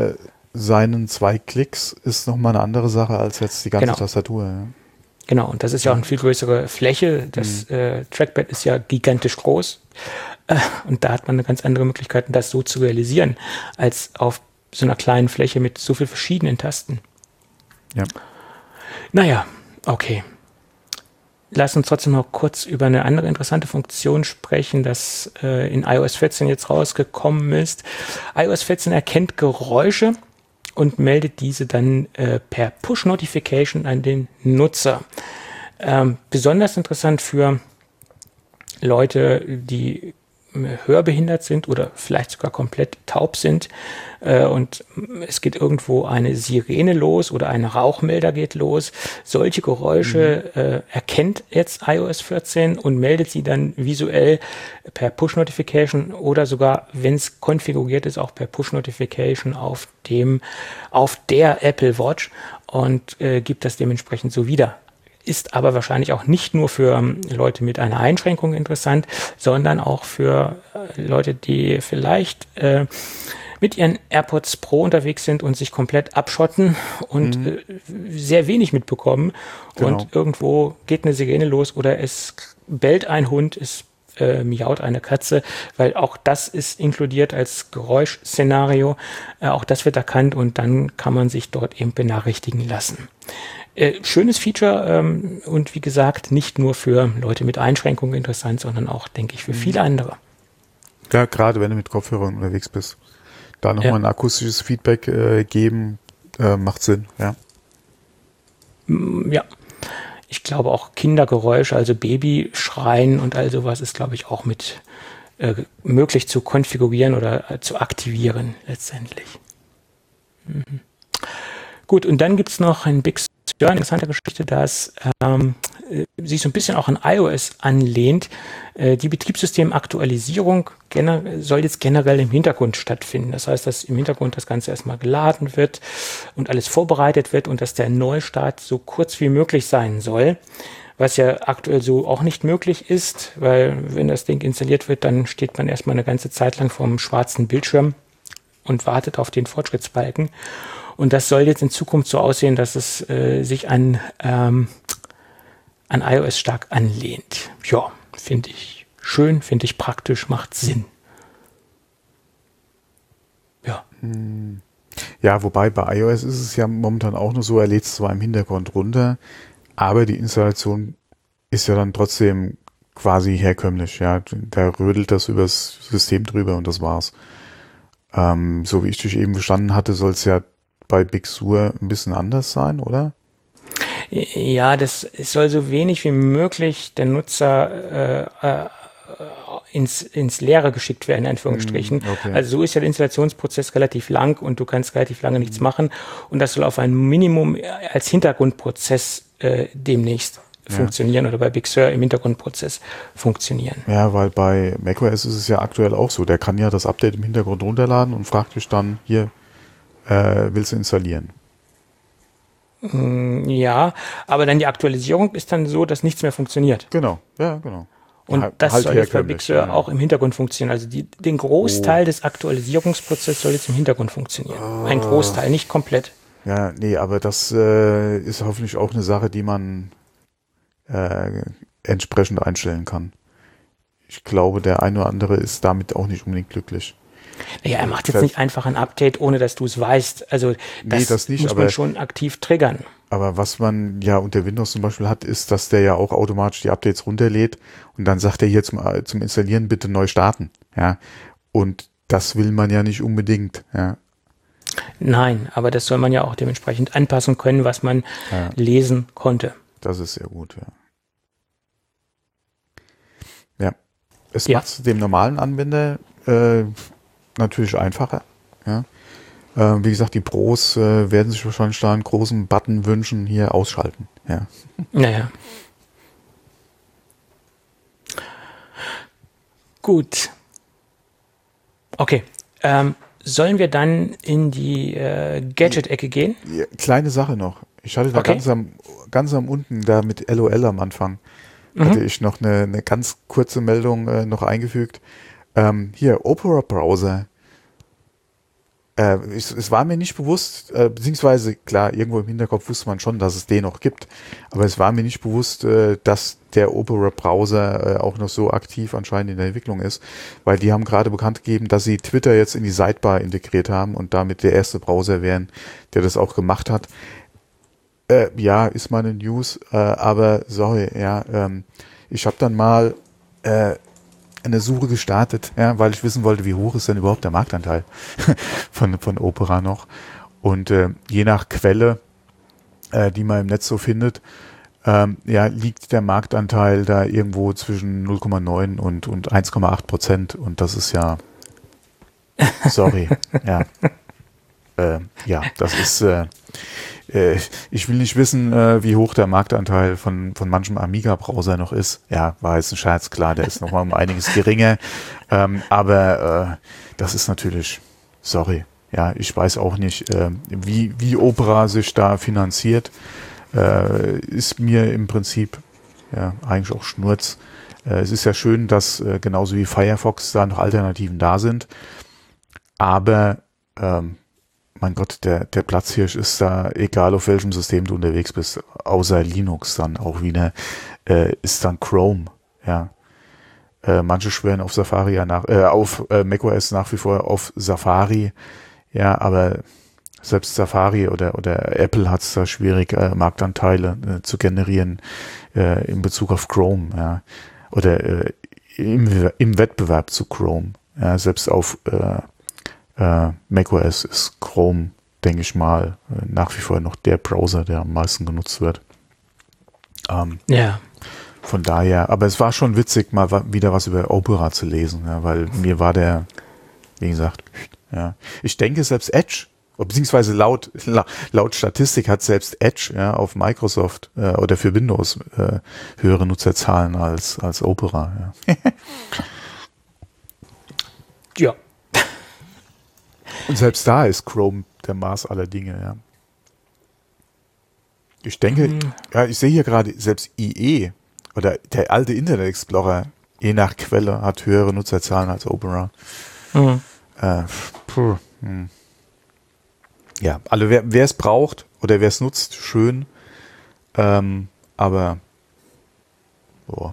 seinen 2 Klicks ist nochmal eine andere Sache als jetzt die ganze Genau. Tastatur. Ja. Genau, und das ist ja auch eine viel größere Fläche. Das Trackpad ist ja gigantisch groß. Und da hat man eine ganz andere Möglichkeit, das so zu realisieren, als auf so einer kleinen Fläche mit so vielen verschiedenen Tasten. Ja. Naja, okay. Lass uns trotzdem noch kurz über eine andere interessante Funktion sprechen, das in iOS 14 jetzt rausgekommen ist. iOS 14 erkennt Geräusche und meldet diese dann per Push-Notification an den Nutzer. Besonders interessant für Leute, die hörbehindert sind oder vielleicht sogar komplett taub sind und es geht irgendwo eine Sirene los oder ein Rauchmelder geht los. Solche Geräusche erkennt jetzt iOS 14 und meldet sie dann visuell per Push-Notification oder sogar, wenn es konfiguriert ist, auch per Push-Notification auf der Apple Watch und gibt das dementsprechend so wieder. Ist aber wahrscheinlich auch nicht nur für Leute mit einer Einschränkung interessant, sondern auch für Leute, die vielleicht mit ihren AirPods Pro unterwegs sind und sich komplett abschotten und sehr wenig mitbekommen. Genau. Und irgendwo geht eine Sirene los oder es bellt ein Hund, es miaut eine Katze, weil auch das ist inkludiert als Geräuschszenario. Auch das wird erkannt und dann kann man sich dort eben benachrichtigen lassen. Schönes Feature und wie gesagt, nicht nur für Leute mit Einschränkungen interessant, sondern auch, denke ich, für viele andere. Ja, gerade wenn du mit Kopfhörern unterwegs bist. Da nochmal ein akustisches Feedback geben, macht Sinn, ja. Ja, ich glaube auch Kindergeräusche, also Babyschreien und all sowas ist, glaube ich, auch mit möglich zu konfigurieren oder zu aktivieren letztendlich. Gut, und dann gibt es noch ein Big Sur, eine interessante Geschichte, dass sich so ein bisschen auch an iOS anlehnt. Die Betriebssystemaktualisierung soll jetzt generell im Hintergrund stattfinden. Das heißt, dass im Hintergrund das Ganze erstmal geladen wird und alles vorbereitet wird und dass der Neustart so kurz wie möglich sein soll. Was ja aktuell so auch nicht möglich ist, weil wenn das Ding installiert wird, dann steht man erstmal eine ganze Zeit lang vor einem schwarzen Bildschirm und wartet auf den Fortschrittsbalken. Und das soll jetzt in Zukunft so aussehen, dass es sich an iOS stark anlehnt. Ja, finde ich schön, finde ich praktisch, macht Sinn. Ja. Ja, wobei bei iOS ist es ja momentan auch nur so, er lädt es zwar im Hintergrund runter, aber die Installation ist ja dann trotzdem quasi herkömmlich. Ja, da rödelt das übers System drüber und das war's. So wie ich dich eben verstanden hatte, soll es ja bei Big Sur ein bisschen anders sein, oder? Ja, es soll so wenig wie möglich der Nutzer ins Leere geschickt werden, in Anführungsstrichen. Okay. Also so ist ja der Installationsprozess relativ lang und du kannst relativ lange nichts machen und das soll auf ein Minimum als Hintergrundprozess demnächst funktionieren oder bei Big Sur im Hintergrundprozess funktionieren. Ja, weil bei macOS ist es ja aktuell auch so. Der kann ja das Update im Hintergrund runterladen und fragt dich dann, hier, willst du installieren? Ja, aber dann die Aktualisierung ist dann so, dass nichts mehr funktioniert. Genau, ja, genau. Und das soll jetzt bei Big Sur auch im Hintergrund funktionieren. Also den Großteil des Aktualisierungsprozesses soll jetzt im Hintergrund funktionieren. Ein Großteil, nicht komplett. Ja, nee, aber das ist hoffentlich auch eine Sache, die man entsprechend einstellen kann. Ich glaube, der eine oder andere ist damit auch nicht unbedingt glücklich. Naja, er macht jetzt nicht einfach ein Update, ohne dass du es weißt. Also das nicht, muss man schon aktiv triggern. Aber was man ja unter Windows zum Beispiel hat, ist, dass der ja auch automatisch die Updates runterlädt und dann sagt er hier zum Installieren bitte neu starten. Ja, und das will man ja nicht unbedingt. Ja. Nein, aber das soll man ja auch dementsprechend anpassen können, was man lesen konnte. Das ist sehr gut, ja. Ja, es macht es dem normalen Anwender natürlich einfacher. Ja. Wie gesagt, die Pros werden sich wahrscheinlich da einen großen Button wünschen, hier ausschalten. Ja. Naja. Gut. Okay. Sollen wir dann in die Gadget-Ecke gehen? Ja, kleine Sache noch. Ich hatte da ganz am unten, da mit LOL am Anfang, hatte ich noch eine ganz kurze Meldung noch eingefügt. Hier, Opera Browser es war mir nicht bewusst, beziehungsweise klar, irgendwo im Hinterkopf wusste man schon, dass es den noch gibt, aber es war mir nicht bewusst, dass der Opera-Browser auch noch so aktiv anscheinend in der Entwicklung ist, weil die haben gerade bekannt gegeben, dass sie Twitter jetzt in die Sidebar integriert haben und damit der erste Browser wären, der das auch gemacht hat. Ja, ist mal eine News, aber sorry, ja, ich habe dann mal eine Suche gestartet, ja, weil ich wissen wollte, wie hoch ist denn überhaupt der Marktanteil von Opera noch. Und je nach Quelle, die man im Netz so findet, ja, liegt der Marktanteil da irgendwo zwischen 0,9 und 1,8%. Und das ist ja, sorry, ja, ja, das ist, ich will nicht wissen, wie hoch der Marktanteil von manchem Amiga-Browser noch ist. Ja, war jetzt ein Scherz, klar, der ist noch mal um einiges geringer. Aber das ist natürlich, sorry, ja, ich weiß auch nicht, wie Opera sich da finanziert. Ist mir im Prinzip ja eigentlich auch Schnurz. Es ist ja schön, dass genauso wie Firefox da noch Alternativen da sind. Aber mein Gott, der Platzhirsch ist da, egal auf welchem System du unterwegs bist, außer Linux dann auch wieder, ist dann Chrome, ja. Manche schwören auf Safari auf macOS nach wie vor auf Safari, ja, aber selbst Safari oder Apple hat es da schwierig, Marktanteile zu generieren in Bezug auf Chrome, ja. Oder im Wettbewerb zu Chrome, ja, selbst auf macOS ist Chrome, denke ich mal, nach wie vor noch der Browser, der am meisten genutzt wird. Ja. Von daher, aber es war schon witzig, mal wieder was über Opera zu lesen, ja, weil mir war der, wie gesagt, ja. Ich denke, selbst Edge, beziehungsweise laut Statistik hat selbst Edge, ja, auf Microsoft oder für Windows höhere Nutzerzahlen als Opera. Ja. Ja. Und selbst da ist Chrome der Maß aller Dinge, ja. Ich denke, ja, ich sehe hier gerade, selbst IE oder der alte Internet Explorer, je nach Quelle, hat höhere Nutzerzahlen als Opera. Ja, also wer es braucht oder wer es nutzt, schön. Aber boah.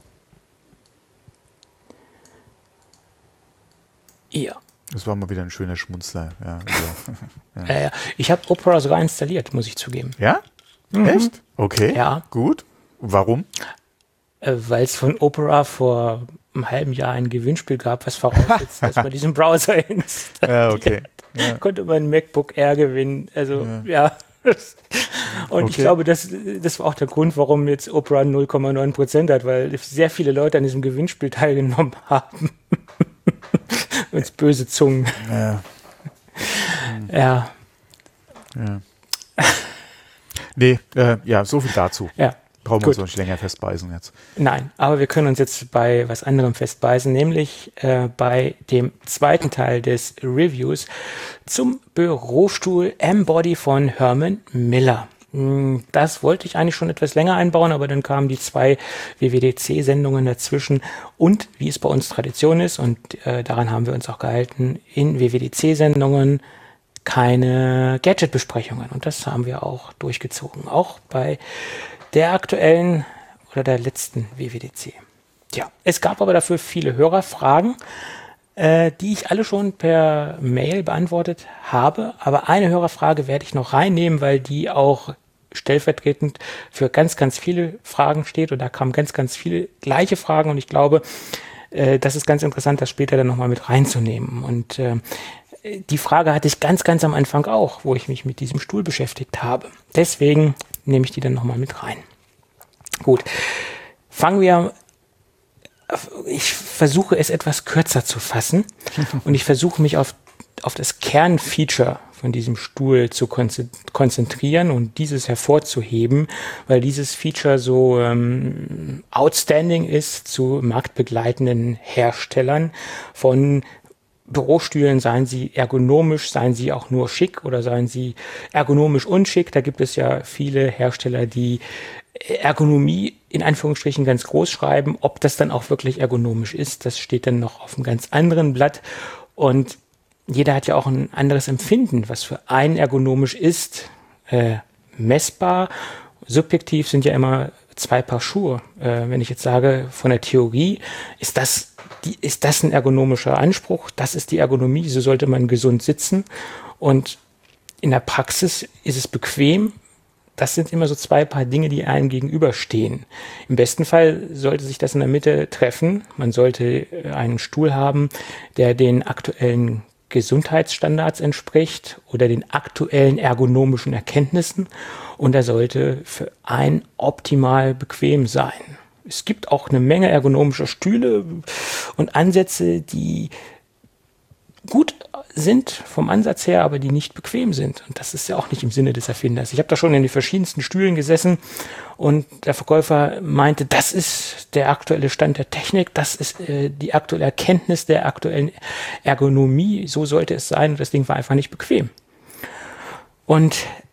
Ja. Das war mal wieder ein schöner Schmunzler. Ja, also, ja. Ich habe Opera sogar installiert, muss ich zugeben. Ja? Echt? Okay. Ja. Gut. Warum? Weil es von Opera vor einem halben Jahr ein Gewinnspiel gab, was voraussetzt, dass man diesen Browser installiert. Ja, okay. Ja. Konnte man ein MacBook Air gewinnen. Also, ja. Und okay. Ich glaube, das war auch der Grund, warum jetzt Opera 0,9% hat, weil sehr viele Leute an diesem Gewinnspiel teilgenommen haben. Uns böse Zungen. Ja. Ja. Ja. Nee, ja, so viel dazu. Ja. Brauchen wir uns nicht länger festbeißen jetzt. Nein, aber wir können uns jetzt bei was anderem festbeißen, nämlich bei dem zweiten Teil des Reviews zum Bürostuhl M-Body von Herman Miller. Das wollte ich eigentlich schon etwas länger einbauen, aber dann kamen die 2 WWDC-Sendungen dazwischen und wie es bei uns Tradition ist, und daran haben wir uns auch gehalten, in WWDC-Sendungen keine Gadget-Besprechungen, und das haben wir auch durchgezogen, auch bei der aktuellen oder der letzten WWDC. Ja, es gab aber dafür viele Hörerfragen, die ich alle schon per Mail beantwortet habe, aber eine Hörerfrage werde ich noch reinnehmen, weil die auch stellvertretend für ganz, ganz viele Fragen steht, und da kamen ganz, ganz viele gleiche Fragen, und ich glaube, das ist ganz interessant, das später dann nochmal mit reinzunehmen. Und die Frage hatte ich ganz, ganz am Anfang auch, wo ich mich mit diesem Stuhl beschäftigt habe. Deswegen nehme ich die dann nochmal mit rein. Gut, fangen wir. Ich versuche es etwas kürzer zu fassen und ich versuche mich auf das Kernfeature von diesem Stuhl zu konzentrieren und dieses hervorzuheben, weil dieses Feature so outstanding ist zu marktbegleitenden Herstellern von Bürostühlen, seien sie ergonomisch, seien sie auch nur schick oder seien sie ergonomisch unschick. Da gibt es ja viele Hersteller, die Ergonomie in Anführungsstrichen ganz groß schreiben. Ob das dann auch wirklich ergonomisch ist, das steht dann noch auf einem ganz anderen Blatt. Und jeder hat ja auch ein anderes Empfinden, was für einen ergonomisch ist. Messbar, subjektiv sind ja immer zwei Paar Schuhe. Wenn ich jetzt sage, von der Theorie, ist das ein ergonomischer Anspruch? Das ist die Ergonomie, so sollte man gesund sitzen. Und in der Praxis ist es bequem. Das sind immer so zwei Paar Dinge, die einem gegenüberstehen. Im besten Fall sollte sich das in der Mitte treffen. Man sollte einen Stuhl haben, der den aktuellen Gesundheitsstandards entspricht oder den aktuellen ergonomischen Erkenntnissen, und er sollte für einen optimal bequem sein. Es gibt auch eine Menge ergonomischer Stühle und Ansätze, die gut sind vom Ansatz her, aber die nicht bequem sind. Und das ist ja auch nicht im Sinne des Erfinders. Ich habe da schon in den verschiedensten Stühlen gesessen und der Verkäufer meinte, das ist der aktuelle Stand der Technik, das ist die aktuelle Erkenntnis der aktuellen Ergonomie, so sollte es sein, und das Ding war einfach nicht bequem. Und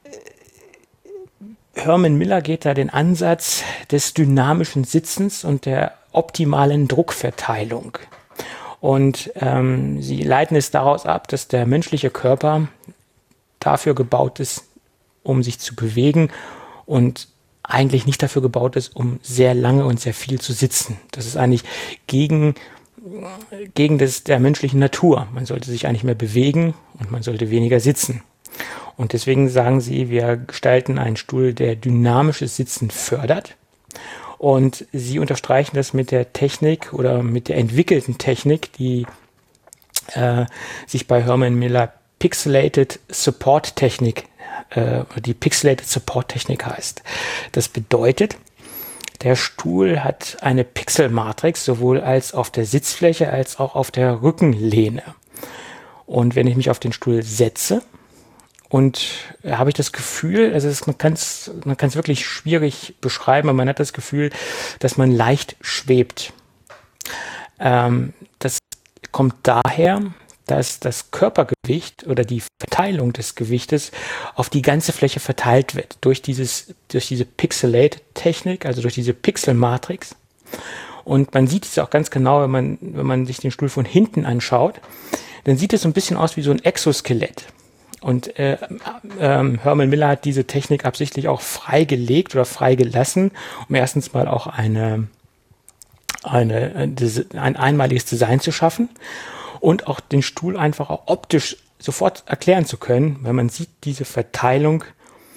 Herman Miller geht da den Ansatz des dynamischen Sitzens und der optimalen Druckverteilung. Und sie leiten es daraus ab, dass der menschliche Körper dafür gebaut ist, um sich zu bewegen, und eigentlich nicht dafür gebaut ist, um sehr lange und sehr viel zu sitzen. Das ist eigentlich gegen der menschlichen Natur. Man sollte sich eigentlich mehr bewegen und man sollte weniger sitzen. Und deswegen sagen sie, wir gestalten einen Stuhl, der dynamisches Sitzen fördert. Und sie unterstreichen das mit der Technik oder mit der entwickelten Technik, die sich bei Herman Miller Pixelated Support Technik, die Pixelated Support Technik heißt. Das bedeutet, der Stuhl hat eine Pixelmatrix, sowohl als auf der Sitzfläche als auch auf der Rückenlehne. Und wenn ich mich auf den Stuhl setze, und habe ich das Gefühl, also man kann es wirklich schwierig beschreiben, aber man hat das Gefühl, dass man leicht schwebt. Das kommt daher, dass das Körpergewicht oder die Verteilung des Gewichtes auf die ganze Fläche verteilt wird durch diese Pixelate-Technik, also durch diese Pixelmatrix. Und man sieht es auch ganz genau, wenn man sich den Stuhl von hinten anschaut, dann sieht es so ein bisschen aus wie so ein Exoskelett. Und Herman Miller hat diese Technik absichtlich auch freigelegt oder freigelassen, um erstens mal auch ein einmaliges Design zu schaffen und auch den Stuhl einfach auch optisch sofort erklären zu können, weil man sieht diese Verteilung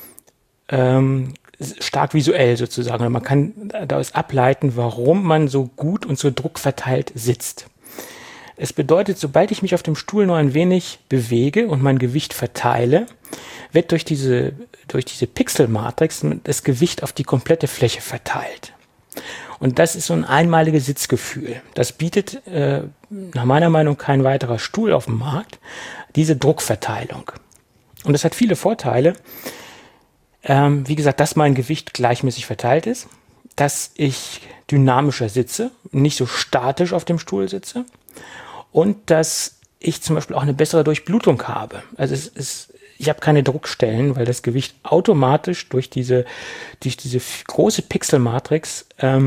stark visuell sozusagen. Und man kann daraus ableiten, warum man so gut und so druckverteilt sitzt. Es bedeutet, sobald ich mich auf dem Stuhl nur ein wenig bewege und mein Gewicht verteile, wird durch diese Pixelmatrix das Gewicht auf die komplette Fläche verteilt. Und das ist so ein einmaliges Sitzgefühl. Das bietet nach meiner Meinung kein weiterer Stuhl auf dem Markt, diese Druckverteilung. Und das hat viele Vorteile. Wie gesagt, dass mein Gewicht gleichmäßig verteilt ist, dass ich dynamischer sitze, nicht so statisch auf dem Stuhl sitze, und dass ich zum Beispiel auch eine bessere Durchblutung habe. Also ich habe keine Druckstellen, weil das Gewicht automatisch durch diese große Pixelmatrix,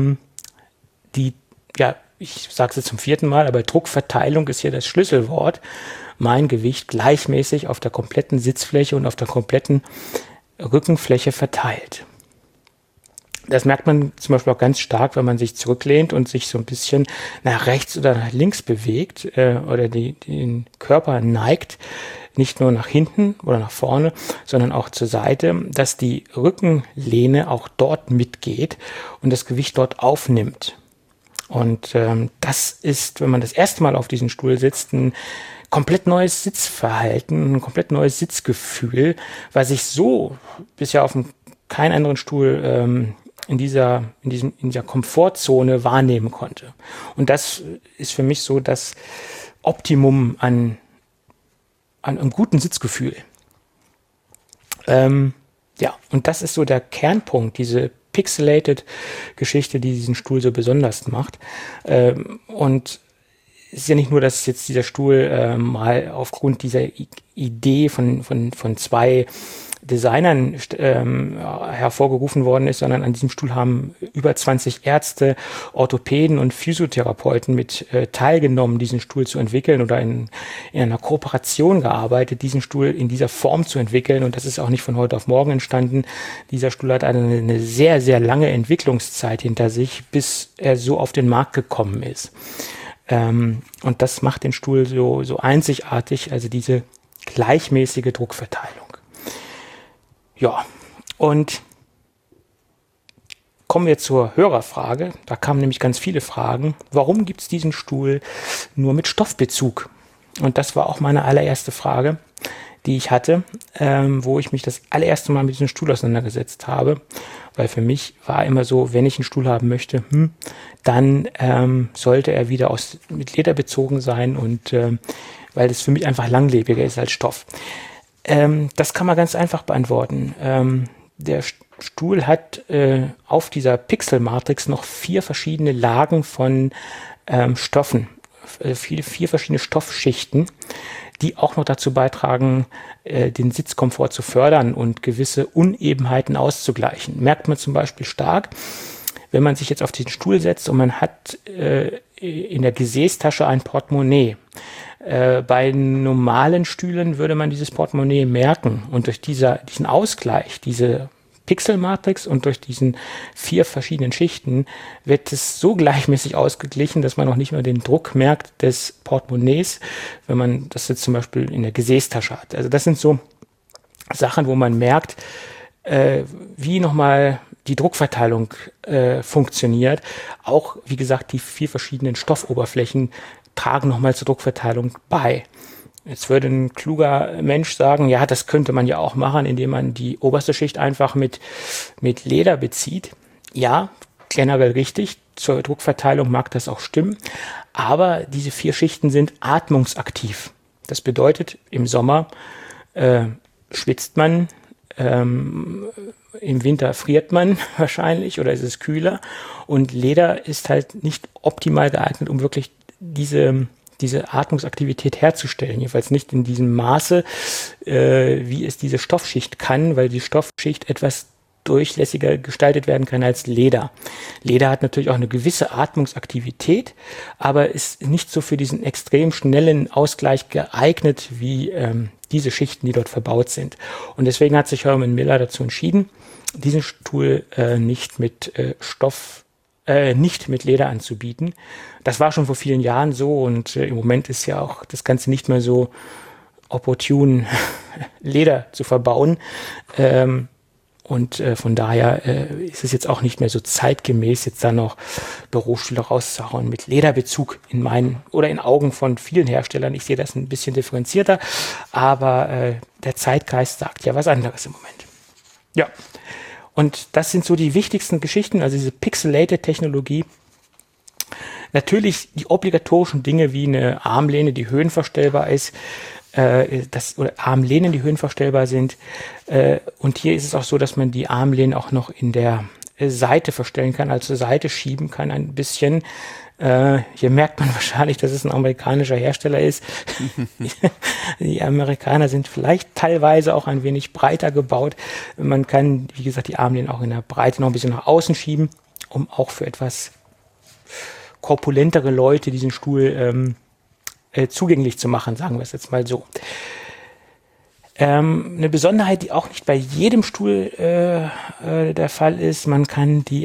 ich sage es jetzt zum 4. Mal, aber Druckverteilung ist hier das Schlüsselwort, mein Gewicht gleichmäßig auf der kompletten Sitzfläche und auf der kompletten Rückenfläche verteilt. Das merkt man zum Beispiel auch ganz stark, wenn man sich zurücklehnt und sich so ein bisschen nach rechts oder nach links bewegt oder den Körper neigt, nicht nur nach hinten oder nach vorne, sondern auch zur Seite, dass die Rückenlehne auch dort mitgeht und das Gewicht dort aufnimmt. Und das ist, wenn man das erste Mal auf diesen Stuhl sitzt, ein komplett neues Sitzverhalten, ein komplett neues Sitzgefühl, was ich so bisher auf keinen anderen Stuhl in dieser Komfortzone wahrnehmen konnte. Und das ist für mich so das Optimum an einem guten Sitzgefühl. Und das ist so der Kernpunkt, diese Pixelated-Geschichte, die diesen Stuhl so besonders macht. Und ist ja nicht nur, dass jetzt dieser Stuhl mal aufgrund dieser Idee von zwei Designern hervorgerufen worden ist, sondern an diesem Stuhl haben über 20 Ärzte, Orthopäden und Physiotherapeuten mit teilgenommen, diesen Stuhl zu entwickeln oder in einer Kooperation gearbeitet, diesen Stuhl in dieser Form zu entwickeln. Und das ist auch nicht von heute auf morgen entstanden. Dieser Stuhl hat eine sehr, sehr lange Entwicklungszeit hinter sich, bis er so auf den Markt gekommen ist. Und das macht den Stuhl so einzigartig, also diese gleichmäßige Druckverteilung. Ja, und kommen wir zur Hörerfrage. Da kamen nämlich ganz viele Fragen. Warum gibt es diesen Stuhl nur mit Stoffbezug? Und das war auch meine allererste Frage, die ich hatte, wo ich mich das allererste Mal mit diesem Stuhl auseinandergesetzt habe. Weil für mich war immer so, wenn ich einen Stuhl haben möchte, dann sollte er wieder mit Leder bezogen sein und weil das für mich einfach langlebiger ist als Stoff. Das kann man ganz einfach beantworten. Der Stuhl hat auf dieser Pixelmatrix noch 4 verschiedene Lagen von Stoffen, 4 verschiedene Stoffschichten, die auch noch dazu beitragen, den Sitzkomfort zu fördern und gewisse Unebenheiten auszugleichen. Merkt man zum Beispiel stark, wenn man sich jetzt auf den Stuhl setzt und man hat in der Gesäßtasche ein Portemonnaie. Bei normalen Stühlen würde man dieses Portemonnaie merken. Und durch diesen Ausgleich, diese Pixelmatrix und durch diesen 4 verschiedenen Schichten wird es so gleichmäßig ausgeglichen, dass man auch nicht mehr den Druck merkt des Portemonnaies, wenn man das jetzt zum Beispiel in der Gesäßtasche hat. Also das sind so Sachen, wo man merkt, wie nochmal die Druckverteilung funktioniert. Auch, wie gesagt, die 4 verschiedenen Stoffoberflächen tragen nochmal zur Druckverteilung bei. Jetzt würde ein kluger Mensch sagen, ja, das könnte man ja auch machen, indem man die oberste Schicht einfach mit Leder bezieht. Ja, generell richtig. Zur Druckverteilung mag das auch stimmen. Aber diese 4 Schichten sind atmungsaktiv. Das bedeutet, im Sommer schwitzt man, im Winter friert man wahrscheinlich oder ist es kühler. Und Leder ist halt nicht optimal geeignet, um wirklich diese Atmungsaktivität herzustellen. Jedenfalls nicht in diesem Maße, wie es diese Stoffschicht kann, weil die Stoffschicht etwas durchlässiger gestaltet werden kann als Leder. Leder hat natürlich auch eine gewisse Atmungsaktivität, aber ist nicht so für diesen extrem schnellen Ausgleich geeignet wie diese Schichten, die dort verbaut sind. Und deswegen hat sich Herman Miller dazu entschieden, diesen Stuhl nicht mit Leder anzubieten. Das war schon vor vielen Jahren so und im Moment ist ja auch das Ganze nicht mehr so opportun, Leder zu verbauen. Von daher ist es jetzt auch nicht mehr so zeitgemäß, jetzt da noch Bürostühle rauszuhauen mit Lederbezug in Augen von vielen Herstellern. Ich sehe das ein bisschen differenzierter, aber der Zeitgeist sagt ja was anderes im Moment. Ja. Und das sind so die wichtigsten Geschichten, also diese Pixelated-Technologie. Natürlich die obligatorischen Dinge wie eine Armlehne, die höhenverstellbar ist, oder Armlehnen, die höhenverstellbar sind. Und hier ist es auch so, dass man die Armlehnen auch noch in der Seite verstellen kann, also zur Seite schieben kann ein bisschen. Hier merkt man wahrscheinlich, dass es ein amerikanischer Hersteller ist. Die Amerikaner sind vielleicht teilweise auch ein wenig breiter gebaut. Man kann, wie gesagt, die Armlehnen auch in der Breite noch ein bisschen nach außen schieben, um auch für etwas korpulentere Leute diesen Stuhl zugänglich zu machen, sagen wir es jetzt mal so. Eine Besonderheit, die auch nicht bei jedem Stuhl der Fall ist, man kann die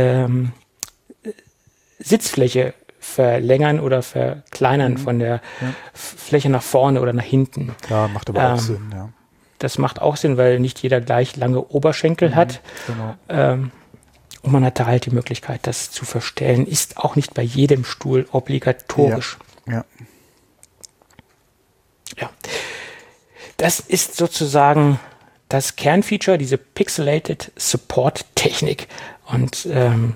Sitzfläche verlängern oder verkleinern von der Fläche nach vorne oder nach hinten. Ja, macht aber auch Sinn, ja. Das macht auch Sinn, weil nicht jeder gleich lange Oberschenkel hat. Genau. Und man hat da halt die Möglichkeit, das zu verstellen. Ist auch nicht bei jedem Stuhl obligatorisch. Ja. Ja. Das ist sozusagen das Kernfeature, diese Pixelated Support Technik. Und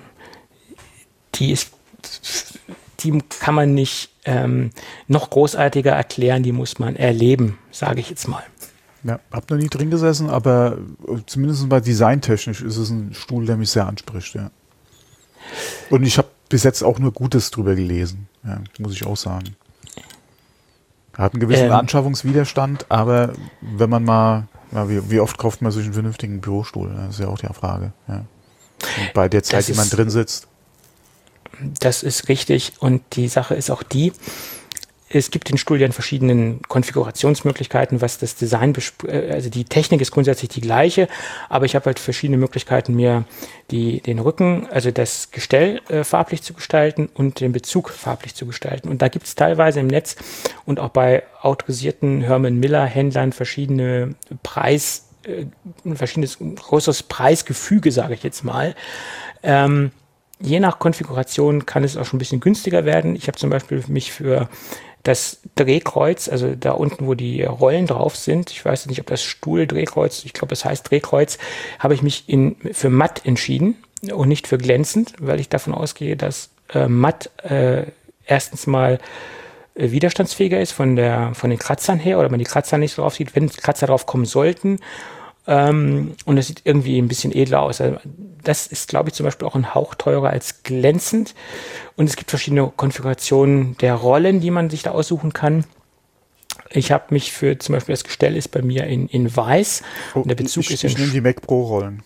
die kann man nicht noch großartiger erklären, die muss man erleben, sage ich jetzt mal. Ja, hab noch nie drin gesessen, aber zumindest mal designtechnisch ist es ein Stuhl, der mich sehr anspricht, ja. Und ich habe bis jetzt auch nur Gutes drüber gelesen, ja, muss ich auch sagen. Er hat einen gewissen Anschaffungswiderstand, aber wenn man mal, ja, wie oft kauft man sich einen vernünftigen Bürostuhl? Das ist ja auch die Frage. Ja. Und bei der Zeit, die man drin sitzt. Das ist richtig. Und die Sache ist auch die, es gibt den Stuhl ja in verschiedenen Konfigurationsmöglichkeiten, was das Design, also die Technik ist grundsätzlich die gleiche, aber ich habe halt verschiedene Möglichkeiten, mir den Rücken, also das Gestell farblich zu gestalten und den Bezug farblich zu gestalten. Und da gibt es teilweise im Netz und auch bei autorisierten Herman-Miller-Händlern ein verschiedenes größeres Preisgefüge, sage ich jetzt mal. Je nach Konfiguration kann es auch schon ein bisschen günstiger werden. Ich habe zum Beispiel mich für das Drehkreuz, also da unten, wo die Rollen drauf sind, ich weiß nicht, ob das Stuhl-Drehkreuz, ich glaube, es heißt Drehkreuz, habe ich mich für matt entschieden und nicht für glänzend, weil ich davon ausgehe, dass matt erstens mal widerstandsfähiger ist von den Kratzern her, oder man die Kratzer nicht so drauf sieht, wenn Kratzer drauf kommen sollten. Und das sieht irgendwie ein bisschen edler aus. Also das ist, glaube ich, zum Beispiel auch ein Hauch teurer als glänzend. Und es gibt verschiedene Konfigurationen der Rollen, die man sich da aussuchen kann. Ich habe mich für, zum Beispiel das Gestell ist bei mir in weiß. Oh, und der Bezug ist ich nehme die Mac Pro Rollen.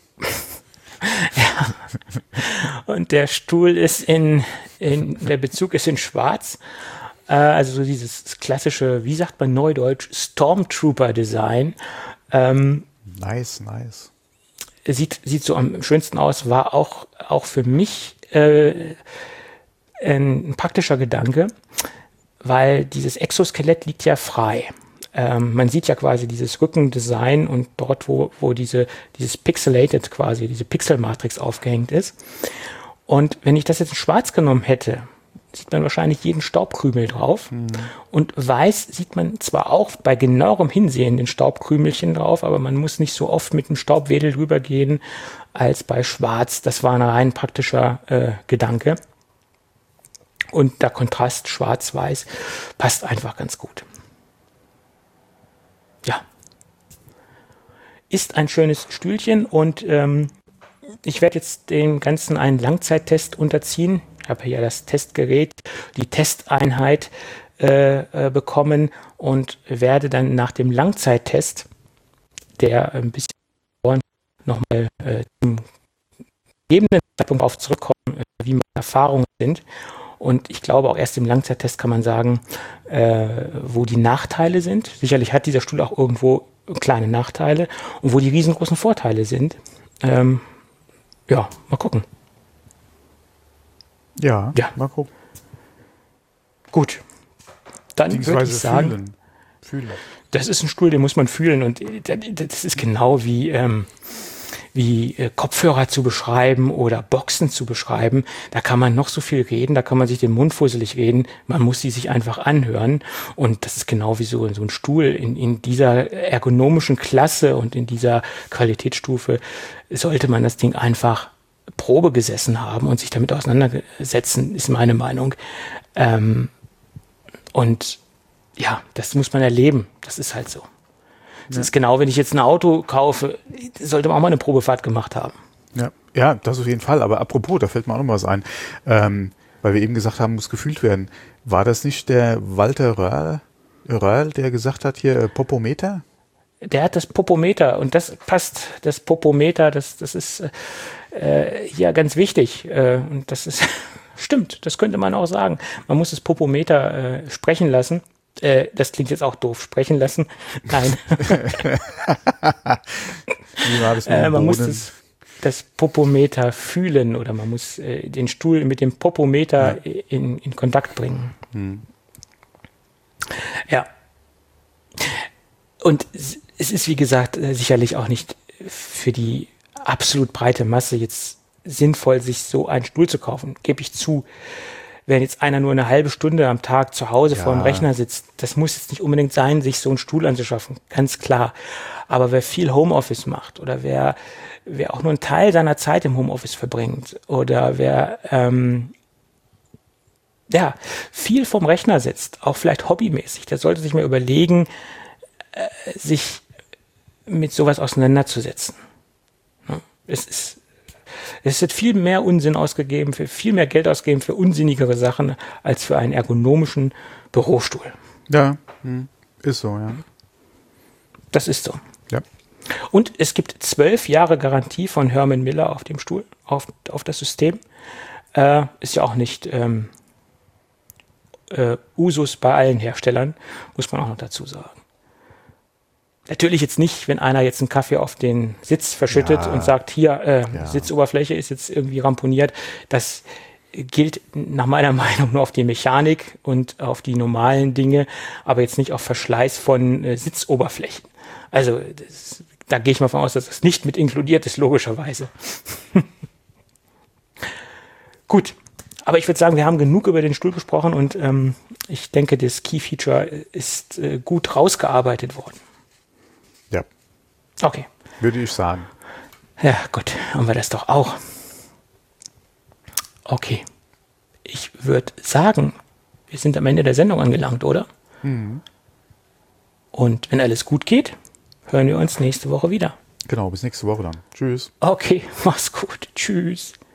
Ja. Und der Stuhl ist der Bezug ist in schwarz. Also so dieses klassische, wie sagt man neudeutsch, Stormtrooper-Design. Nice. Sieht so am schönsten aus, war auch für mich ein praktischer Gedanke, weil dieses Exoskelett liegt ja frei. Man sieht ja quasi dieses Rückendesign und dort, wo dieses Pixelated quasi, diese Pixelmatrix aufgehängt ist. Und wenn ich das jetzt in schwarz genommen hätte, sieht man wahrscheinlich jeden Staubkrümel drauf. Und weiß sieht man zwar auch bei genauerem Hinsehen den Staubkrümelchen drauf, aber man muss nicht so oft mit dem Staubwedel drüber gehen als bei schwarz. Das war ein rein praktischer Gedanke. Und der Kontrast schwarz-weiß passt einfach ganz gut. Ja. Ist ein schönes Stühlchen und ich werde jetzt dem Ganzen einen Langzeittest unterziehen. Ich habe hier das Testgerät, die Testeinheit bekommen und werde dann nach dem Langzeittest, der ein bisschen nochmal zum gegebenen Zeitpunkt auf zurückkommen, wie meine Erfahrungen sind. Und ich glaube, auch erst im Langzeittest kann man sagen, wo die Nachteile sind. Sicherlich hat dieser Stuhl auch irgendwo kleine Nachteile und wo die riesengroßen Vorteile sind. Ja, mal gucken. Ja, mal gucken. Gut. Dann würde ich sagen, fühlen. Das ist ein Stuhl, den muss man fühlen. Und das ist genau wie Kopfhörer zu beschreiben oder Boxen zu beschreiben. Da kann man noch so viel reden, da kann man sich den Mund fusselig reden. Man muss sie sich einfach anhören. Und das ist genau wie so ein Stuhl in dieser ergonomischen Klasse und in dieser Qualitätsstufe sollte man das Ding einfach Probe gesessen haben und sich damit auseinandersetzen, ist meine Meinung. Und ja, das muss man erleben. Das ist halt so. Das ist genau, wenn ich jetzt ein Auto kaufe, sollte man auch mal eine Probefahrt gemacht haben. Ja, das auf jeden Fall. Aber apropos, da fällt mir auch noch was ein. Weil wir eben gesagt haben, muss gefühlt werden. War das nicht der Walter Röhrl, der gesagt hat, hier Popometer? Der hat das Popometer und das passt. Das Popometer, das ist ja ganz wichtig. Und das ist stimmt, das könnte man auch sagen. Man muss das Popometer sprechen lassen. Das klingt jetzt auch doof, sprechen lassen. Nein. Wie war das mit dem man Boden? muss das Popometer fühlen oder man muss den Stuhl mit dem Popometer in Kontakt bringen. Ja. Und es ist, wie gesagt, sicherlich auch nicht für die absolut breite Masse jetzt sinnvoll, sich so einen Stuhl zu kaufen, gebe ich zu. Wenn jetzt einer nur eine halbe Stunde am Tag zu Hause vor dem Rechner sitzt, das muss jetzt nicht unbedingt sein, sich so einen Stuhl anzuschaffen, ganz klar. Aber wer viel Homeoffice macht oder wer auch nur einen Teil seiner Zeit im Homeoffice verbringt oder wer viel vorm Rechner sitzt, auch vielleicht hobbymäßig, der sollte sich mal überlegen, sich mit sowas auseinanderzusetzen. Es ist Es wird viel mehr Unsinn ausgegeben, viel mehr Geld ausgegeben für unsinnigere Sachen als für einen ergonomischen Bürostuhl. Ja, ist so, ja. Das ist so. Ja. Und es gibt 12 Jahre Garantie von Herman Miller auf dem Stuhl, auf das System. Ist ja auch nicht Usus bei allen Herstellern, muss man auch noch dazu sagen. Natürlich jetzt nicht, wenn einer jetzt einen Kaffee auf den Sitz verschüttet und sagt, hier, Sitzoberfläche ist jetzt irgendwie ramponiert. Das gilt nach meiner Meinung nur auf die Mechanik und auf die normalen Dinge, aber jetzt nicht auf Verschleiß von Sitzoberflächen. Also da gehe ich mal von aus, dass das nicht mit inkludiert ist, logischerweise. Gut, aber ich würde sagen, wir haben genug über den Stuhl gesprochen und ich denke, das Key-Feature ist gut rausgearbeitet worden. Ja. Okay. Würde ich sagen. Ja, gut, haben wir das doch auch. Okay. Ich würde sagen, wir sind am Ende der Sendung angelangt, oder? Mhm. Und wenn alles gut geht, hören wir uns nächste Woche wieder. Genau, bis nächste Woche dann. Tschüss. Okay, mach's gut. Tschüss.